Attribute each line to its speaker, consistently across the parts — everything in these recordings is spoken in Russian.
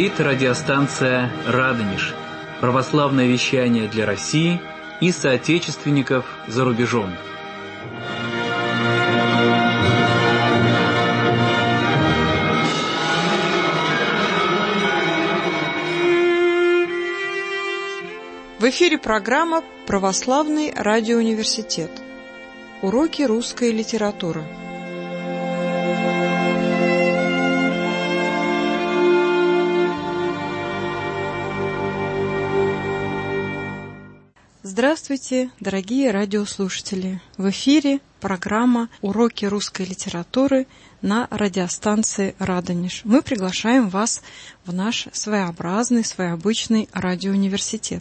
Speaker 1: Говорит радиостанция «Радонеж». Православное вещание для России и соотечественников за рубежом.
Speaker 2: В эфире программа «Православный радиоуниверситет». Уроки русской литературы. Здравствуйте, дорогие радиослушатели! В эфире программа «Уроки русской литературы» на радиостанции «Радонеж». Мы приглашаем вас в наш своеобразный, своеобычный радиоуниверситет.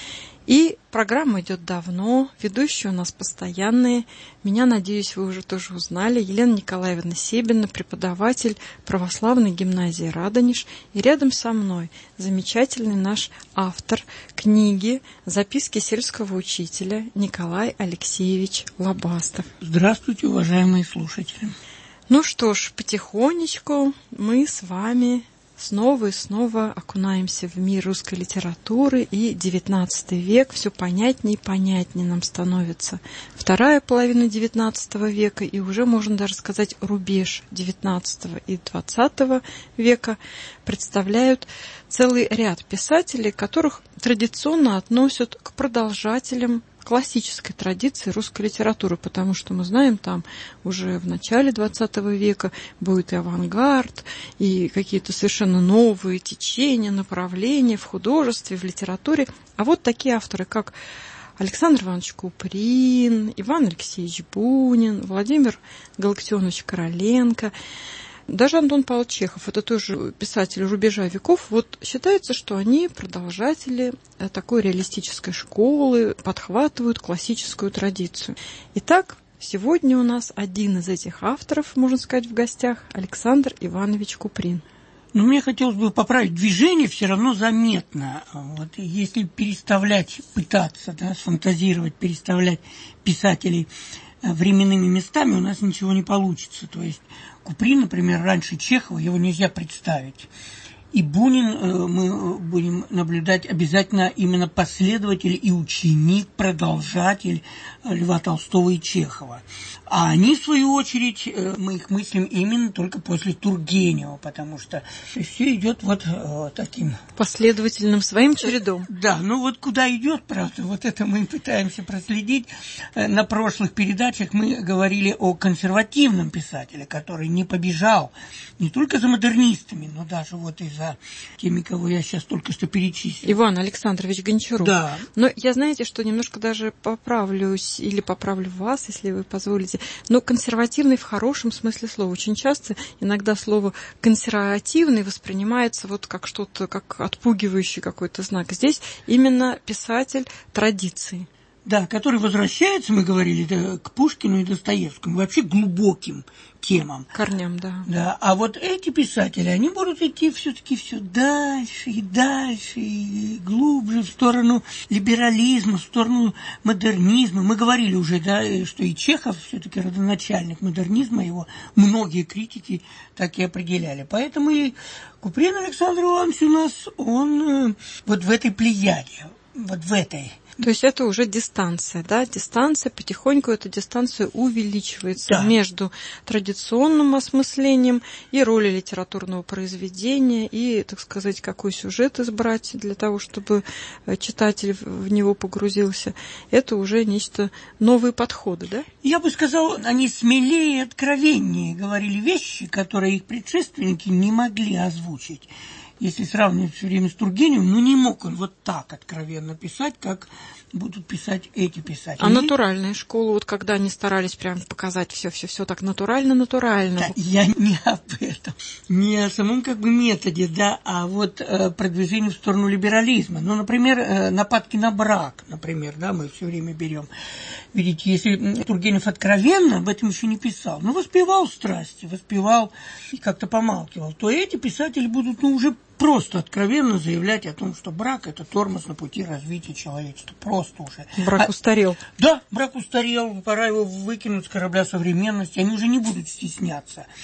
Speaker 2: И программа идет давно, ведущие у нас постоянные. Меня, надеюсь, вы уже тоже узнали. Елена Николаевна Себина, преподаватель православной гимназии «Радонеж». И рядом со мной замечательный наш автор книги «Записки сельского учителя» Николай Алексеевич Лобастов.
Speaker 3: Здравствуйте, уважаемые слушатели.
Speaker 2: Ну что ж, потихонечку мы с вами снова и снова окунаемся в мир русской литературы, и XIX век все понятнее и понятнее нам становится. Вторая половина XIX века, и уже можно даже сказать рубеж XIX и XX века представляют целый ряд писателей, которых традиционно относят к продолжателям классической традиции русской литературы, потому что мы знаем, там уже в начале XX века будет и авангард, и какие-то совершенно новые течения, направления в художестве, в литературе. А вот такие авторы, как Александр Иванович Куприн, Иван Алексеевич Бунин, Владимир Галактионович Короленко, даже Антон Павлович Чехов, это тоже писатель рубежа веков, вот считается, что они продолжатели такой реалистической школы, подхватывают классическую традицию. Итак, сегодня у нас один из этих авторов, можно сказать, в гостях, Александр Иванович Куприн.
Speaker 3: Но мне хотелось бы поправить, движение все равно заметно. Вот если переставлять, пытаться сфантазировать, переставлять писателей временными местами, у нас ничего не получится. То есть Куприн, например, раньше Чехова, его нельзя представить. И Бунин мы будем наблюдать обязательно именно последователь и ученик, продолжатель Льва Толстого и Чехова. А они, в свою очередь, мы их мыслим именно только после Тургенева, потому что все идет вот таким
Speaker 2: последовательным своим чередом.
Speaker 3: Да, ну вот куда идет, правда, вот это мы пытаемся проследить. На прошлых передачах мы говорили о консервативном писателе, который не побежал не только за модернистами, но даже вот и за теми, кого я сейчас только что перечислил.
Speaker 2: Иван Александрович Гончаров.
Speaker 3: Да.
Speaker 2: Но я, знаете, что немножко даже поправлюсь или поправлю вас, если вы позволите. Но консервативный в хорошем смысле слова. Очень часто иногда слово консервативный воспринимается вот как что-то, как отпугивающий какой-то знак. Здесь именно писатель традиции.
Speaker 3: Да, который возвращается, мы говорили, к Пушкину и Достоевскому, вообще глубоким темам.
Speaker 2: Корням, да.
Speaker 3: Да. А вот эти писатели, они будут идти все-таки все дальше и дальше, и глубже в сторону либерализма, в сторону модернизма. Мы говорили уже, да, что и Чехов все-таки родоначальник модернизма, его многие критики так и определяли. Поэтому и Куприн Александр Иванович у нас, он вот в этой плеяде, вот в этой.
Speaker 2: То есть это уже дистанция, да? Дистанция, потихоньку эта дистанция увеличивается, да, между традиционным осмыслением и ролью литературного произведения, и, так сказать, какой сюжет избрать для того, чтобы читатель в него погрузился. Это уже нечто, новые подходы, да?
Speaker 3: Я бы сказал, они смелее и откровеннее говорили вещи, которые их предшественники не могли озвучить. Если сравнивать все время с Тургеневым, ну не мог он вот так откровенно писать, как будут писать эти писатели.
Speaker 2: А натуральная школа, вот когда они старались прям показать все так натурально.
Speaker 3: Да, я не об этом, не о самом как бы методе, да, а вот продвижение в сторону либерализма. Ну, например, нападки на брак, например, да, мы все время берем. Видите, если Тургенев откровенно об этом еще не писал, но воспевал страсти, воспевал и как-то помалкивал, то эти писатели будут, ну, уже просто откровенно заявлять о том, что брак – это тормоз на пути развития человечества. Просто уже.
Speaker 2: Брак устарел.
Speaker 3: Да, брак устарел, пора его выкинуть с корабля современности. Они уже не будут стесняться.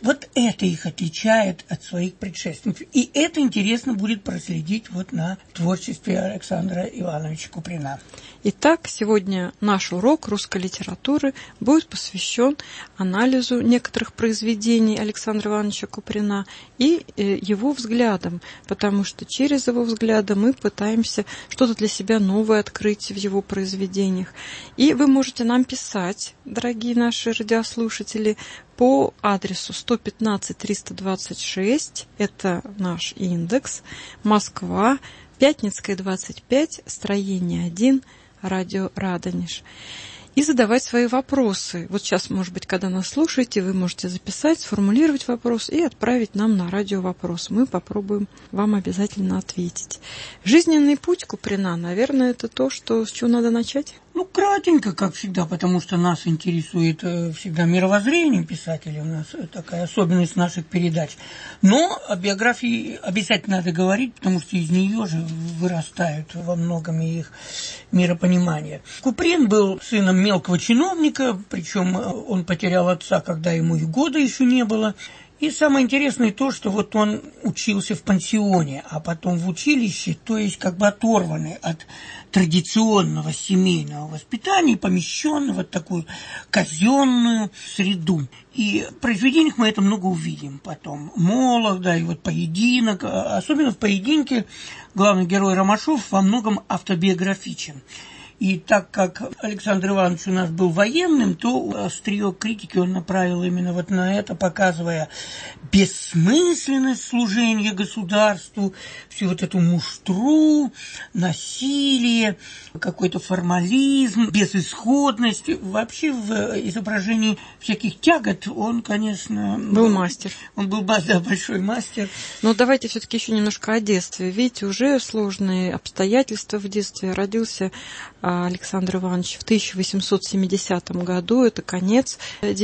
Speaker 3: Вот это их отличает от своих предшественников. И это интересно будет проследить вот на творчестве Александра Ивановича Куприна.
Speaker 2: Итак, сегодня наш урок русской литературы будет посвящен анализу некоторых произведений Александра Ивановича Куприна и его взглядам, потому что через его взгляды мы пытаемся что-то для себя новое открыть в его произведениях. И вы можете нам писать, дорогие наши радиослушатели, по адресу 115-326, это наш индекс, Москва, Пятницкая, 25, строение 1, радио Радонеж. И задавать свои вопросы. Вот сейчас, может быть, когда нас слушаете, вы можете записать, сформулировать вопрос и отправить нам на радио вопрос. Мы попробуем вам обязательно ответить. Жизненный путь Куприна, наверное, это то, с чего надо начать?
Speaker 3: Ну, кратенько, как всегда, потому что нас интересует всегда мировоззрение писателя, у нас такая особенность наших передач. Но о биографии обязательно надо говорить, потому что из нее же вырастают во многом и их миропонимание. Куприн был сыном мелкого чиновника, причем он потерял отца, когда ему и года еще не было. И самое интересное то, что вот он учился в пансионе, а потом в училище, то есть как бы оторванный от традиционного семейного воспитания, помещенного в такую казенную среду. И в произведениях мы это много увидим потом. Молох, да, и вот поединок. Особенно в поединке главный герой Ромашов во многом автобиографичен. И так как Александр Иванович у нас был военным, то острие критики он направил именно вот на это, показывая бессмысленность служения государству, всю вот эту муштру, насилие, какой-то формализм, безысходность. Вообще в изображении всяких тягот он, конечно...
Speaker 2: Был мастер.
Speaker 3: Он был, да, большой мастер.
Speaker 2: Но давайте все-таки еще немножко о детстве. Видите, уже сложные обстоятельства в детстве. Родился Александр Иванович в 1870 году, это конец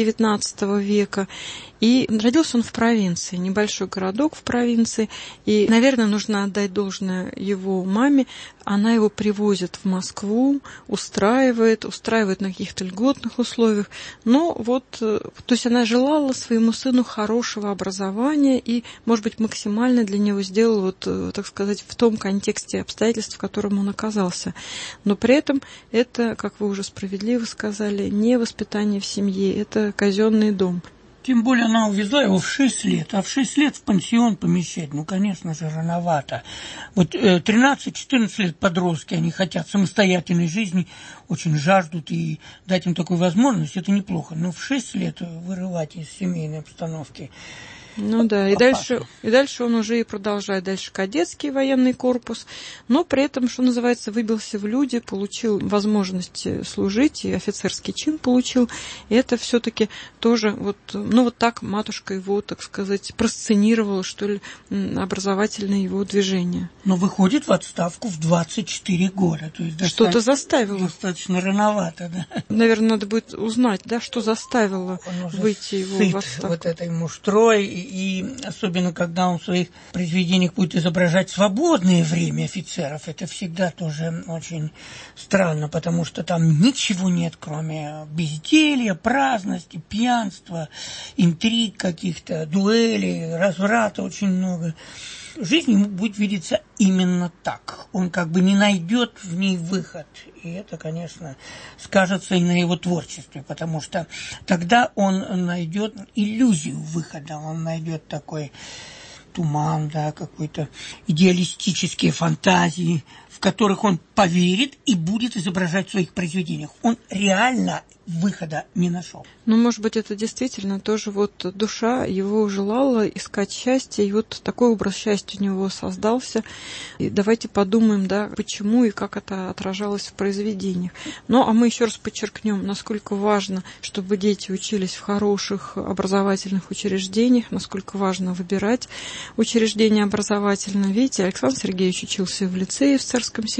Speaker 2: XIX века. И родился он в провинции, небольшой городок в провинции. И, наверное, нужно отдать должное его маме. Она его привозит в Москву, устраивает на каких-то льготных условиях. Но вот, то есть она желала своему сыну хорошего образования и, может быть, максимально для него сделала, вот, так сказать, в том контексте обстоятельств, в котором он оказался. Но при этом это, как вы уже справедливо сказали, не воспитание в семье, это казенный дом.
Speaker 3: Тем более она увезла его в 6 лет, а в 6 лет в пансион помещать, ну, конечно же, рановато. Вот 13-14 лет подростки, они хотят самостоятельной жизни, очень жаждут, и дать им такую возможность, это неплохо. Но в 6 лет вырывать из семейной обстановки...
Speaker 2: Ну да, и дальше он уже и продолжает. Дальше кадетский военный корпус, но при этом, что называется, выбился в люди, получил возможность служить, и офицерский чин получил. И это все-таки тоже вот, ну вот так матушка его, так сказать, просценировала, что ли, образовательное его движение.
Speaker 3: Но выходит в отставку в 24 года. То есть
Speaker 2: что-то заставило.
Speaker 3: Достаточно рановато, да.
Speaker 2: Наверное, надо будет узнать, да, что заставило выйти его в отставку.
Speaker 3: Вот этой муштрой. И особенно, когда он в своих произведениях будет изображать свободное время офицеров, это всегда тоже очень странно, потому что там ничего нет, кроме безделья, праздности, пьянства, интриг каких-то, дуэлей, разврата очень много. Жизнь ему будет видеться именно так. Он как бы не найдет в ней выход. И это, конечно, скажется и на его творчестве, потому что тогда он найдет иллюзию выхода, он найдет такой туман, да, какой-то идеалистические фантазии, в которых он поверит и будет изображать в своих произведениях. Он реально выхода не нашел.
Speaker 2: Ну, может быть, это действительно тоже вот душа его желала искать счастье, и вот такой образ счастья у него создался. И давайте подумаем, да, почему и как это отражалось в произведениях. Ну, а мы еще раз подчеркнем, насколько важно, чтобы дети учились в хороших образовательных учреждениях, насколько важно выбирать учреждения образовательные. Видите, Александр Сергеевич учился в лицее в Царском сельском,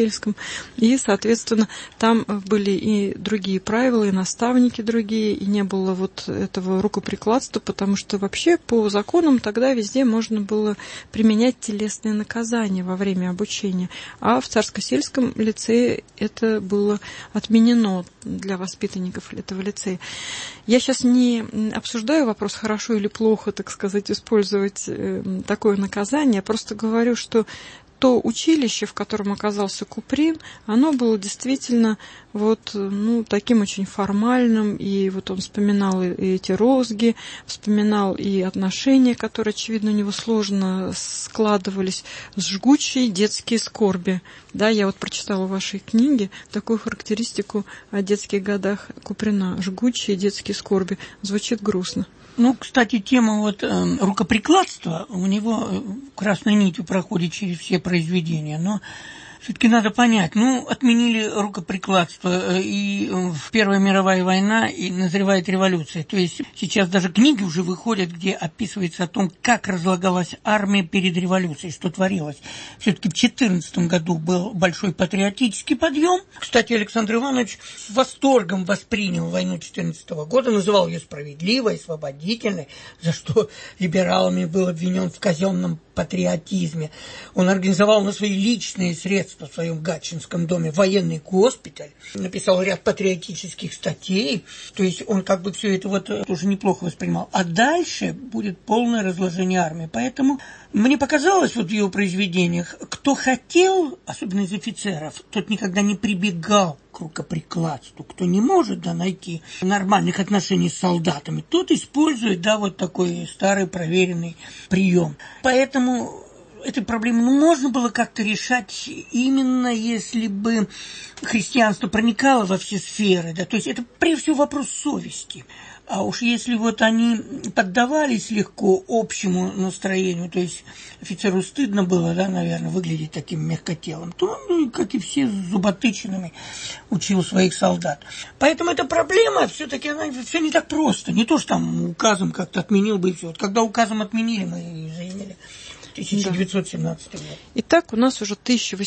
Speaker 2: И, соответственно, там были и другие правила, и наставники другие, и не было вот этого рукоприкладства, потому что вообще по законам тогда везде можно было применять телесные наказания во время обучения. А в Царско-сельском лицее это было отменено для воспитанников этого лицея. Я сейчас не обсуждаю вопрос, хорошо или плохо, так сказать, использовать такое наказание. Я просто говорю, что то училище, в котором оказался Куприн, оно было действительно вот, таким очень формальным, и вот он вспоминал и эти розги, вспоминал и отношения, которые, очевидно, у него сложно складывались, с жгучей детские скорби. Да, я вот прочитала в вашей книге такую характеристику о детских годах Куприна. Жгучие детские скорби. Звучит грустно.
Speaker 3: Кстати, тема рукоприкладства у него красной нитью проходит через все произведения, но все-таки надо понять, отменили рукоприкладство, и Первая мировая война, и назревает революция. То есть сейчас даже книги уже выходят, где описывается о том, как разлагалась армия перед революцией, что творилось. Все-таки в 2014 году был большой патриотический подъем. Кстати, Александр Иванович с восторгом воспринял войну 2014 года, называл ее справедливой, освободительной, за что либералами был обвинен в казенном патриотизме. Он организовал на свои личные средства в своем Гатчинском доме военный госпиталь, написал ряд патриотических статей, то есть он все это тоже неплохо воспринимал. А дальше будет полное разложение армии. Поэтому мне показалось в его произведениях, кто хотел, особенно из офицеров, тот никогда не прибегал к рукоприкладству. Кто не может найти нормальных отношений с солдатами, тот использует такой старый проверенный прием. Поэтому эту проблему можно было как-то решать именно если бы христианство проникало во все сферы. Да? То есть это прежде всего вопрос совести. А уж если они поддавались легко общему настроению, то есть офицеру стыдно было, наверное, выглядеть таким мягкотелым, то он, как и все зуботычинами, учил своих солдат. Поэтому эта проблема все-таки все не так просто. Не то, что указом как-то отменил бы и все. Когда указом отменили, мы и заявили. 1917 год.
Speaker 2: Итак, у нас уже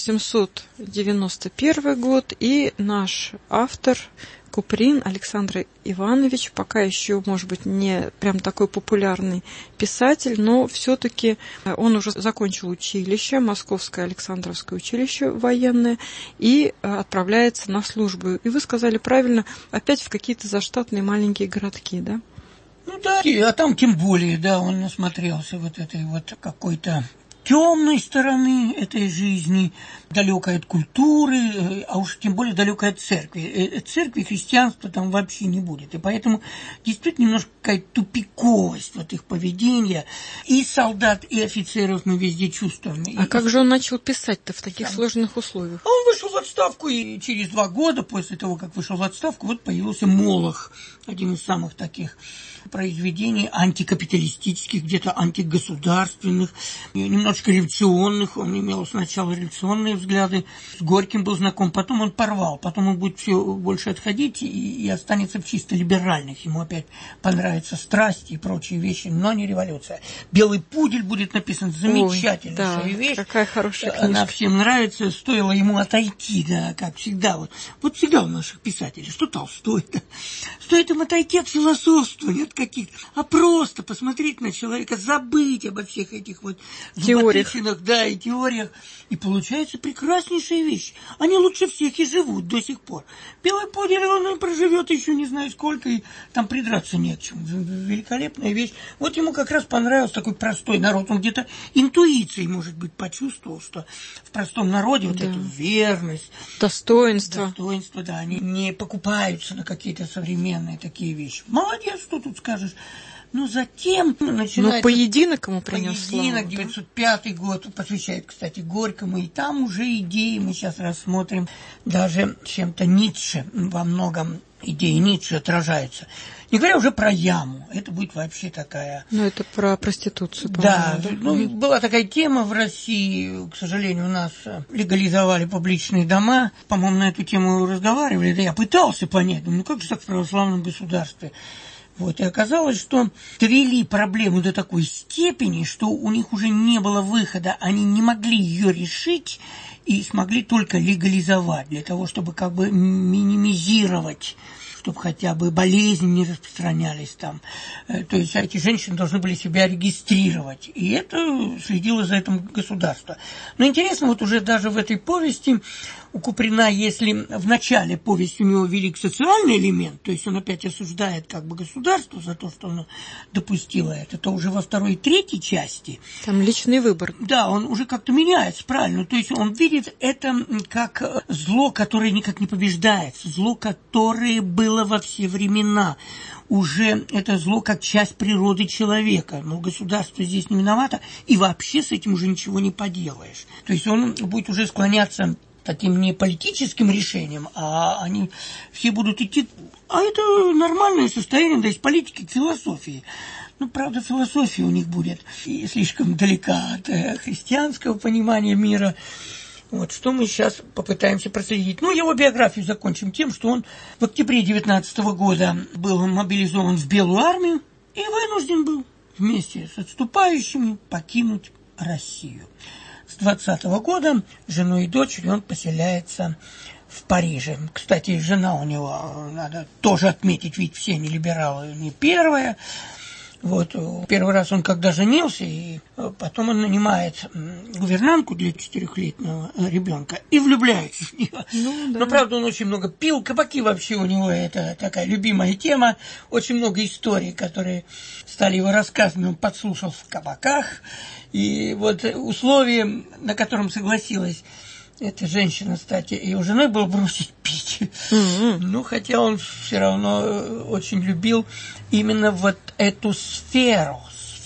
Speaker 2: 1891 год, и наш автор Куприн Александр Иванович, пока еще, может быть, не прям такой популярный писатель, но все-таки он уже закончил училище, Московское Александровское училище военное, и отправляется на службу. И вы сказали правильно, опять в какие-то заштатные маленькие городки, да?
Speaker 3: Да, а там тем более, он насмотрелся этой какой-то темной стороны этой жизни, далекой от культуры, а уж тем более далекой от церкви. Церкви, христианства там вообще не будет. И поэтому действительно немножко какая-то тупиковость их поведения. И солдат, и офицеров мы везде чувствуем.
Speaker 2: А как же он начал писать-то в таких сложных условиях?
Speaker 3: Он вышел в отставку, и через 2 года после того, как вышел в отставку, появился «Молох», один из самых таких произведений антикапиталистических, где-то антигосударственных, немножечко революционных. Он имел сначала революционные взгляды, с Горьким был знаком, потом он порвал, потом он будет все больше отходить и останется в чисто либеральных. Ему опять понравится страсть и прочие вещи, но не революция. «Белый пудель» будет написан, замечательная вещь.
Speaker 2: Какая хорошая книжка.
Speaker 3: Она всем нравится, стоило ему отойти, как всегда. Вот всегда у наших писателей, что Толстой, стоит им отойти от философствования, от каких-то, а просто посмотреть на человека, забыть обо всех этих
Speaker 2: теориях.
Speaker 3: И теориях. И получается прекраснейшая вещь. Они лучше всех и живут до сих пор. «Белый пудель», он проживет еще не знаю сколько, и там придраться не к чему. Великолепная вещь. Ему как раз понравился такой простой народ. Он где-то интуицией, может быть, почувствовал, что в простом народе эту верность, достоинство, они не покупаются на какие-то современные такие вещи. Молодец, что тут скажешь. Затем начинается...
Speaker 2: поединок ему принес
Speaker 3: Поединок, 905 год, посвящает, кстати, Горькому, и там уже идеи мы сейчас рассмотрим, даже чем-то Ницше, во многом идеи Ницше отражаются. Не говоря уже про яму, это будет вообще такая...
Speaker 2: это про проституцию,
Speaker 3: по-моему. Да, была такая тема в России, к сожалению, у нас легализовали публичные дома, по-моему, на эту тему разговаривали, я пытался понять, как же так в православном государстве... Вот, и оказалось, что довели проблему до такой степени, что у них уже не было выхода, они не могли ее решить и смогли только легализовать для того, чтобы как бы минимизировать, чтобы хотя бы болезни не распространялись там. То есть эти женщины должны были себя регистрировать. И это следило за этим государство. Но интересно, вот уже даже в этой повести у Куприна, если в начале повести у него велик социальный элемент, то есть он опять осуждает как бы государство за то, что оно допустило это, то уже во второй и третьей части...
Speaker 2: Там личный выбор.
Speaker 3: Да, он уже как-то меняется, правильно. То есть он видит это как зло, которое никак не побеждается, зло, которое было во все времена. Уже это зло как часть природы человека. Но государство здесь не виновато, и вообще с этим уже ничего не поделаешь. То есть он будет уже склоняться таким не политическим решением, а они все будут идти... А это нормальное состояние, да, из политики к философии. Ну, правда, философия у них будет и слишком далека от христианского понимания мира. Вот, что мы сейчас попытаемся проследить. Ну, его биографию закончим тем, что он в октябре 19 года был мобилизован в Белую армию и вынужден был вместе с отступающими покинуть Россию. С 20 года с женой и дочерью он поселяется в Париже. Кстати, жена у него, надо тоже отметить, ведь все не либералы, не первая. Вот, первый раз он когда женился, и потом он нанимает гувернантку для 4-летнего ребенка и влюбляется в нее.
Speaker 2: Ну, да.
Speaker 3: Но, правда, он очень много пил, кабаки вообще у него это такая любимая тема. Очень много историй, которые стали его рассказами, он подслушал в кабаках. И вот условие, на котором согласилась эта женщина, кстати, ее женой, было бросить пить. Ну, хотя он все равно очень любил именно вот эту сферу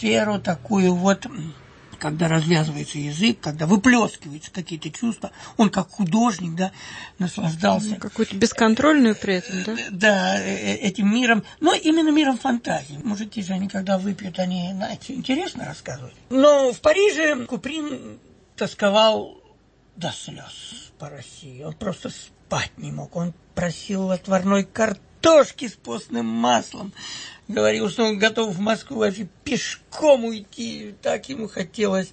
Speaker 3: такую вот, когда развязывается язык, когда выплескиваются какие-то чувства. Он как художник, да, наслаждался.
Speaker 2: Какую-то бесконтрольную при этом, да?
Speaker 3: Да, этим миром, но именно миром фантазии. Мужики же, они когда выпьют, они, знаете, интересно рассказывают. Но в Париже Куприн тосковал до слез по России. Он просто спать не мог. Он просил отварной картошки с постным маслом. Говорил, что он готов в Москву вообще пешком уйти. Так ему хотелось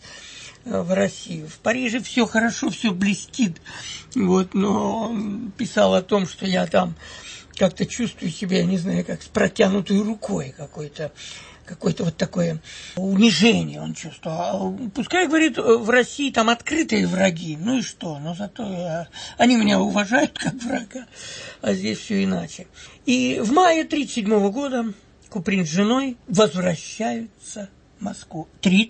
Speaker 3: в Россию. В Париже все хорошо, все блестит. Вот, но он писал о том, что я там как-то чувствую себя, я не знаю, как с протянутой рукой какой-то вот такое унижение он чувствовал. Пускай, говорит, в России там открытые враги, ну и что, но зато они меня уважают как врага, а здесь все иначе. И в мае 1937 года Куприн с женой возвращаются в Москву.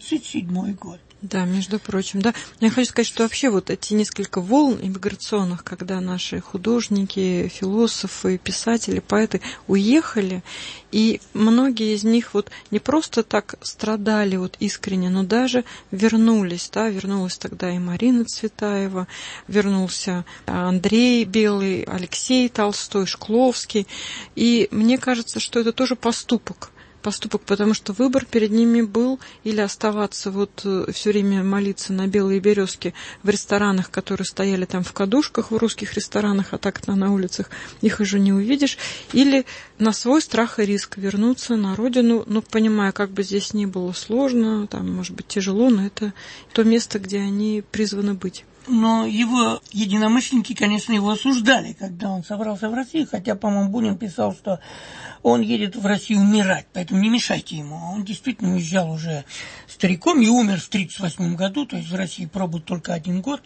Speaker 3: 1937 год.
Speaker 2: Да, между прочим, да. Я хочу сказать, что вообще вот эти несколько волн иммиграционных, когда наши художники, философы, писатели, поэты уехали, и многие из них вот не просто так страдали вот искренне, но даже вернулись, да, вернулась тогда и Марина Цветаева, вернулся Андрей Белый, Алексей Толстой, Шкловский, и мне кажется, что это тоже поступок, потому что выбор перед ними был или оставаться вот все время молиться на белые березки в ресторанах, которые стояли там в кадушках, в русских ресторанах, а так-то на улицах их уже не увидишь, или на свой страх и риск вернуться на родину, ну, понимая, как бы здесь ни было сложно, там, может быть, тяжело, но это то место, где они призваны быть.
Speaker 3: Но его единомышленники, конечно, его осуждали, когда он собрался в Россию, хотя, по-моему, Бунин писал, что он едет в Россию умирать, поэтому не мешайте ему. Он действительно уезжал уже стариком и умер в 1938 году, то есть в России пробыл только 1 год.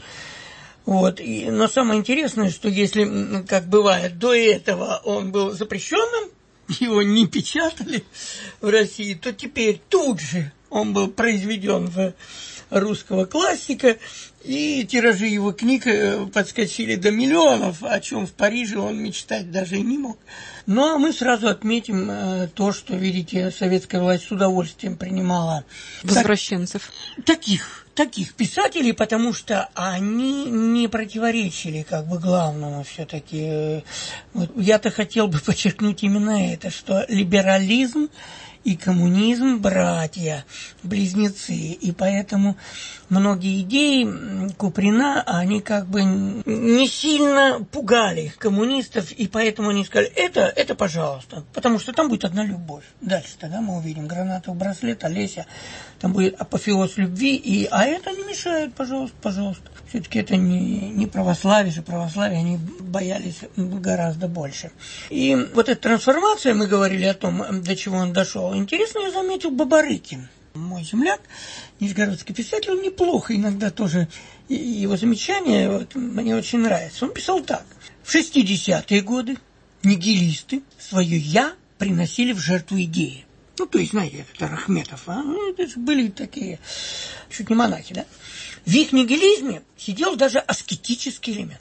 Speaker 3: Вот. Но самое интересное, что если, как бывает, до этого он был запрещенным, его не печатали в России, то теперь тут же он был произведен в русского классика, и тиражи его книг подскочили до миллионов, о чем в Париже он мечтать даже и не мог. Ну, а мы сразу отметим то, что, видите, советская власть с удовольствием принимала
Speaker 2: возвращенцев.
Speaker 3: Таких писателей, потому что они не противоречили как бы главному все-таки. Вот, я-то хотел бы подчеркнуть именно это, что либерализм и коммунизм братья, близнецы. И поэтому многие идеи Куприна, они как бы не сильно пугали коммунистов, и поэтому они сказали, это пожалуйста, потому что там будет одна любовь. Дальше тогда мы увидим гранатовый браслет, Олеся, там будет апофеоз любви, а это не мешает, пожалуйста. Все-таки это не православие же, православие они боялись гораздо больше. И вот эта трансформация, мы говорили о том, до чего он дошел. Интересно, я заметил Бабарыкин. Мой земляк, нижегородский писатель, он неплохо иногда тоже, его замечания мне очень нравятся. Он писал так. В 60-е годы нигилисты свое «я» приносили в жертву идеи. То есть, знаете, это Рахметов, это же были такие, чуть не монахи, да? В их нигилизме сидел даже аскетический элемент.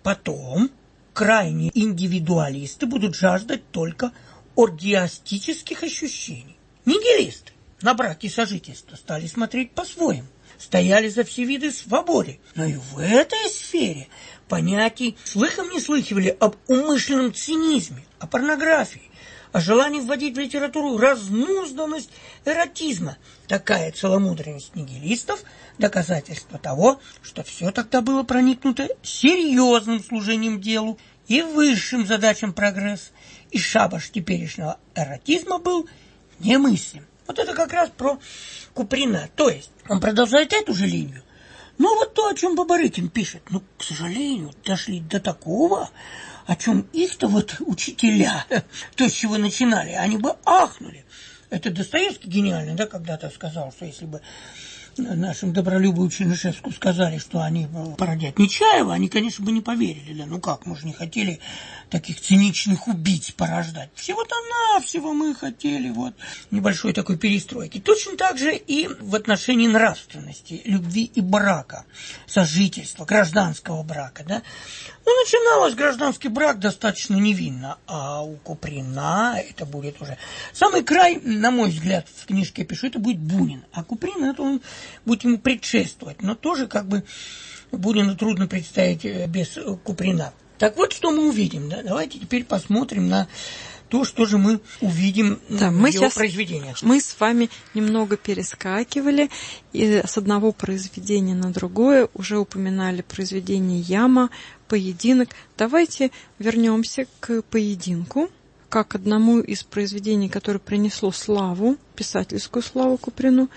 Speaker 3: Потом крайние индивидуалисты будут жаждать только оргиастических ощущений. Нигилисты на брак и сожительство стали смотреть по-своему, стояли за все виды свободы. Но и в этой сфере понятий слыхом не слыхивали об умышленном цинизме, о порнографии, о желании вводить в литературу разнузданность эротизма. Такая целомудренность нигилистов – доказательство того, что все тогда было проникнуто серьезным служением делу и высшим задачам прогресса, и шабаш теперешнего эротизма был немыслим. Вот это как раз про Куприна. То есть он продолжает эту же линию. Но вот то, о чем Бабарыкин пишет, к сожалению, дошли до такого, о чем их-то учителя, то, с чего начинали, они бы ахнули. Это Достоевский гениальный, да, когда-то сказал, что если бы нашим Добролюбу Чернышевскому сказали, что они породят Нечаева, они, конечно, бы не поверили. Да, как, мы же не хотели таких циничных убийц порождать. Всего-то навсего мы хотели небольшой такой перестройки. Точно так же и в отношении нравственности, любви и брака, сожительства, гражданского брака, да. Начиналось гражданский брак достаточно невинно, а у Куприна это будет уже... Самый край, на мой взгляд, в книжке я пишу, это будет Бунин. А Куприн, это он будет ему предшествовать. Но тоже как бы Бунину трудно представить без Куприна. Так вот, что мы увидим. Да? Давайте теперь посмотрим на то, что же мы увидим в его произведениях.
Speaker 2: Мы с вами немного перескакивали и с одного произведения на другое, уже упоминали произведение Яма, «Поединок». Давайте вернемся к «Поединку», как одному из произведений, которое принесло славу, писательскую славу Куприну.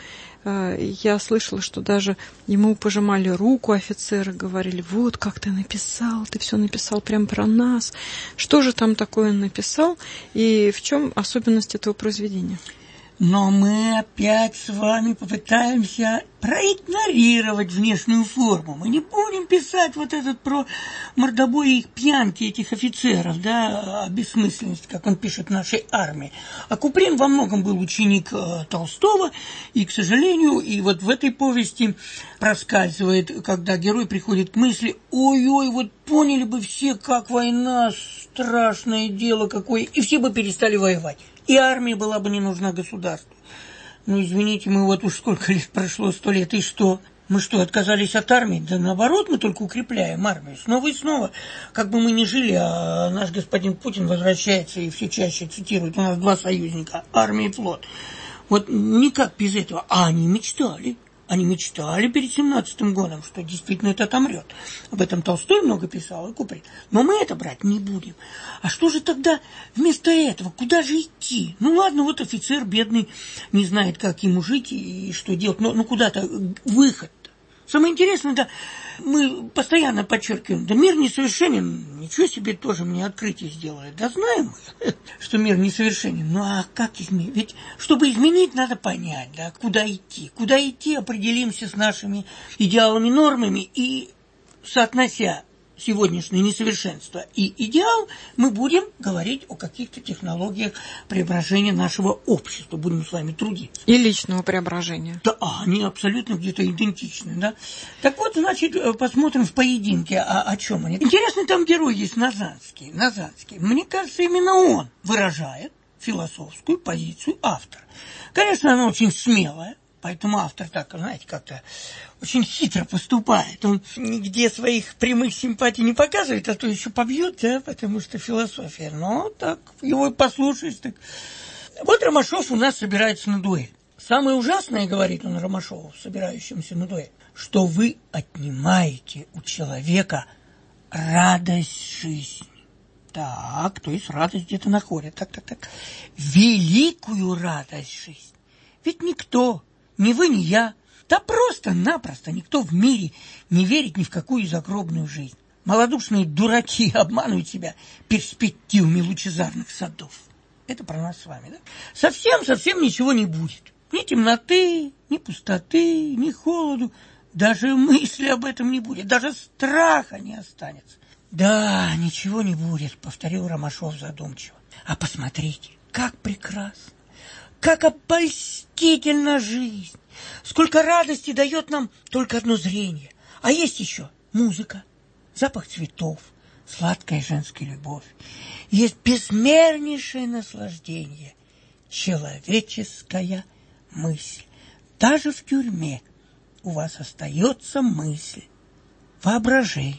Speaker 2: Я слышала, что даже ему пожимали руку офицеры, говорили, вот как ты написал, ты все написал прямо про нас. Что же там такое он написал и в чем особенность этого произведения?
Speaker 3: Но мы опять с вами попытаемся проигнорировать внешнюю форму. Мы не будем писать этот про мордобои и их пьянки этих офицеров, да, о бессмысленности, как он пишет, нашей армии. А Куприн во многом был ученик Толстого, и, к сожалению, и в этой повести проскальзывает, когда герой приходит к мысли, ой-ой, поняли бы все, как война, страшное дело какое, и все бы перестали воевать. И армия была бы не нужна государству. Извините, мы уж сколько лет прошло, 100 лет, и что? Мы что, отказались от армии? Да наоборот, мы только укрепляем армию. Снова и снова. Как бы мы ни жили, а наш господин Путин возвращается и все чаще цитирует, у нас 2 союзника, армия и флот. Никак без этого. А они мечтали. Они мечтали перед 17-м годом, что действительно это отомрет. Об этом Толстой много писал и Куприн. Но мы это брать не будем. А что же тогда вместо этого? Куда же идти? Ладно, офицер бедный не знает, как ему жить и что делать. Но куда-то выход. Самое интересное, да, мы постоянно подчеркиваем, да мир несовершенен, ничего себе тоже мне открытие сделали. Да знаем мы, что мир несовершенен, а как изменить? Ведь чтобы изменить, надо понять, да, куда идти. Куда идти, определимся с нашими идеалами, нормами и соотнося сегодняшнее несовершенство и идеал, мы будем говорить о каких-то технологиях преображения нашего общества. Будем с вами трудиться.
Speaker 2: И личного преображения.
Speaker 3: Да, они абсолютно где-то идентичны, да. Так вот, значит, посмотрим в «Поединке», о чем они. Интересный там герой есть Назанский. Мне кажется, именно он выражает философскую позицию автора. Конечно, она очень смелая. Поэтому автор так, знаете, как-то очень хитро поступает. Он нигде своих прямых симпатий не показывает, а то еще побьет, да, потому что философия. Но так, его послушаешь, так Вот Ромашов у нас собирается на дуэль. Самое ужасное, говорит он Ромашову, собирающемуся на дуэль, что вы отнимаете у человека радость жизни. Так, то есть радость где-то находит. Так. Великую радость жизни. Ведь никто, ни вы, ни я, да просто-напросто никто в мире не верит ни в какую загробную жизнь. Малодушные дураки обманывают себя перспективами лучезарных садов. Это про нас с вами, да? Совсем ничего не будет. Ни темноты, ни пустоты, ни холоду. Даже мысли об этом не будет. Даже страха не останется. Да, ничего не будет, повторил Ромашов задумчиво. А посмотрите, как прекрасно, как обольстительна жизнь. Сколько радости дает нам только одно зрение. А есть еще музыка, запах цветов, сладкая женская любовь. Есть безмернейшее наслаждение, человеческая мысль. Даже в тюрьме у вас остается мысль, воображение,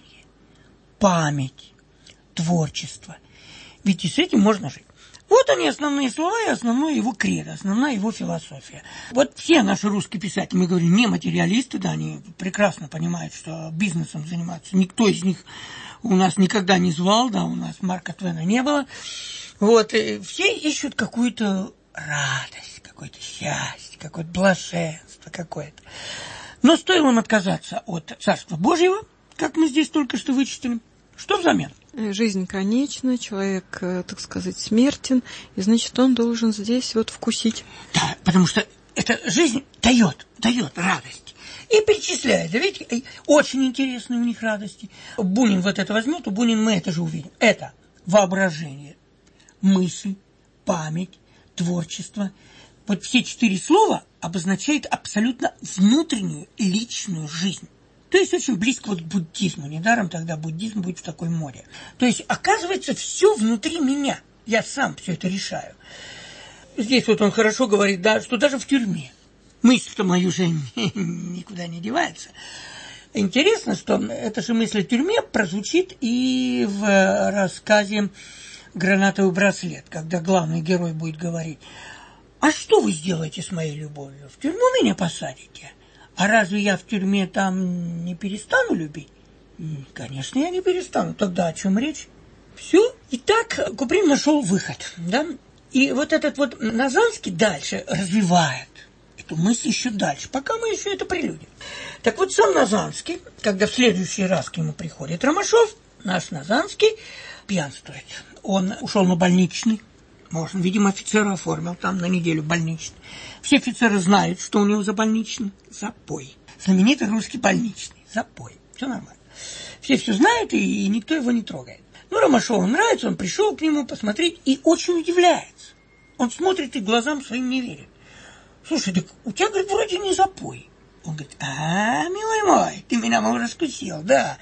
Speaker 3: память, творчество. Ведь и с этим можно жить. Вот они основные слова и основное его кредо, основная его философия. Вот все наши русские писатели, мы говорим, не материалисты, да, они прекрасно понимают, что бизнесом заниматься. Никто из них у нас никогда не звал, да, у нас Марка Твена не было. Вот, и все ищут какую-то радость, какое-то счастье, какое-то блаженство какое-то. Но стоило им отказаться от Царства Божьего, как мы здесь только что вычислили, что взамен?
Speaker 2: Жизнь конечна, человек, так сказать, смертен, и, значит, он должен здесь вот вкусить.
Speaker 3: Да, потому что эта жизнь дает радость. И перечисляет. Да ведь очень интересные у них радости. Бунин вот это возьмет, у Бунина мы это же увидим. Это воображение, мысль, память, творчество. Вот все 4 слова обозначают абсолютно внутреннюю личную жизнь. То есть очень близко вот к буддизму. Недаром тогда буддизм будет в такой море. То есть, оказывается, все внутри меня. Я сам все это решаю. Здесь вот он хорошо говорит, да, что даже в тюрьме. Мысль-то мою же никуда не девается. Интересно, что эта же мысль о тюрьме прозвучит и в рассказе «Гранатовый браслет», когда главный герой будет говорить: «А что вы сделаете с моей любовью? В тюрьму меня посадите? А разве я в тюрьме там не перестану любить?» Конечно, я не перестану. Тогда о чем речь? Все. Итак, Куприн нашел выход, да? И вот этот вот Назанский дальше развивает эту мысль еще дальше, пока мы еще это прелюдия. Так вот, сам Назанский, когда в следующий раз к нему приходит Ромашов, наш Назанский пьянствует. Он ушел на больничный. Может, видимо, офицера оформил там на неделю больничный. Все офицеры знают, что у него за больничный. Запой. Знаменитый русский больничный. Запой. Все нормально. Все знают, и никто его не трогает. Ну, Ромашову нравится, он пришел к нему посмотреть и очень удивляется. Он смотрит и глазам своим не верит. Слушай, так у тебя, говорит, вроде не запой. Он говорит: милый мой, ты меня, мол, раскусил, да.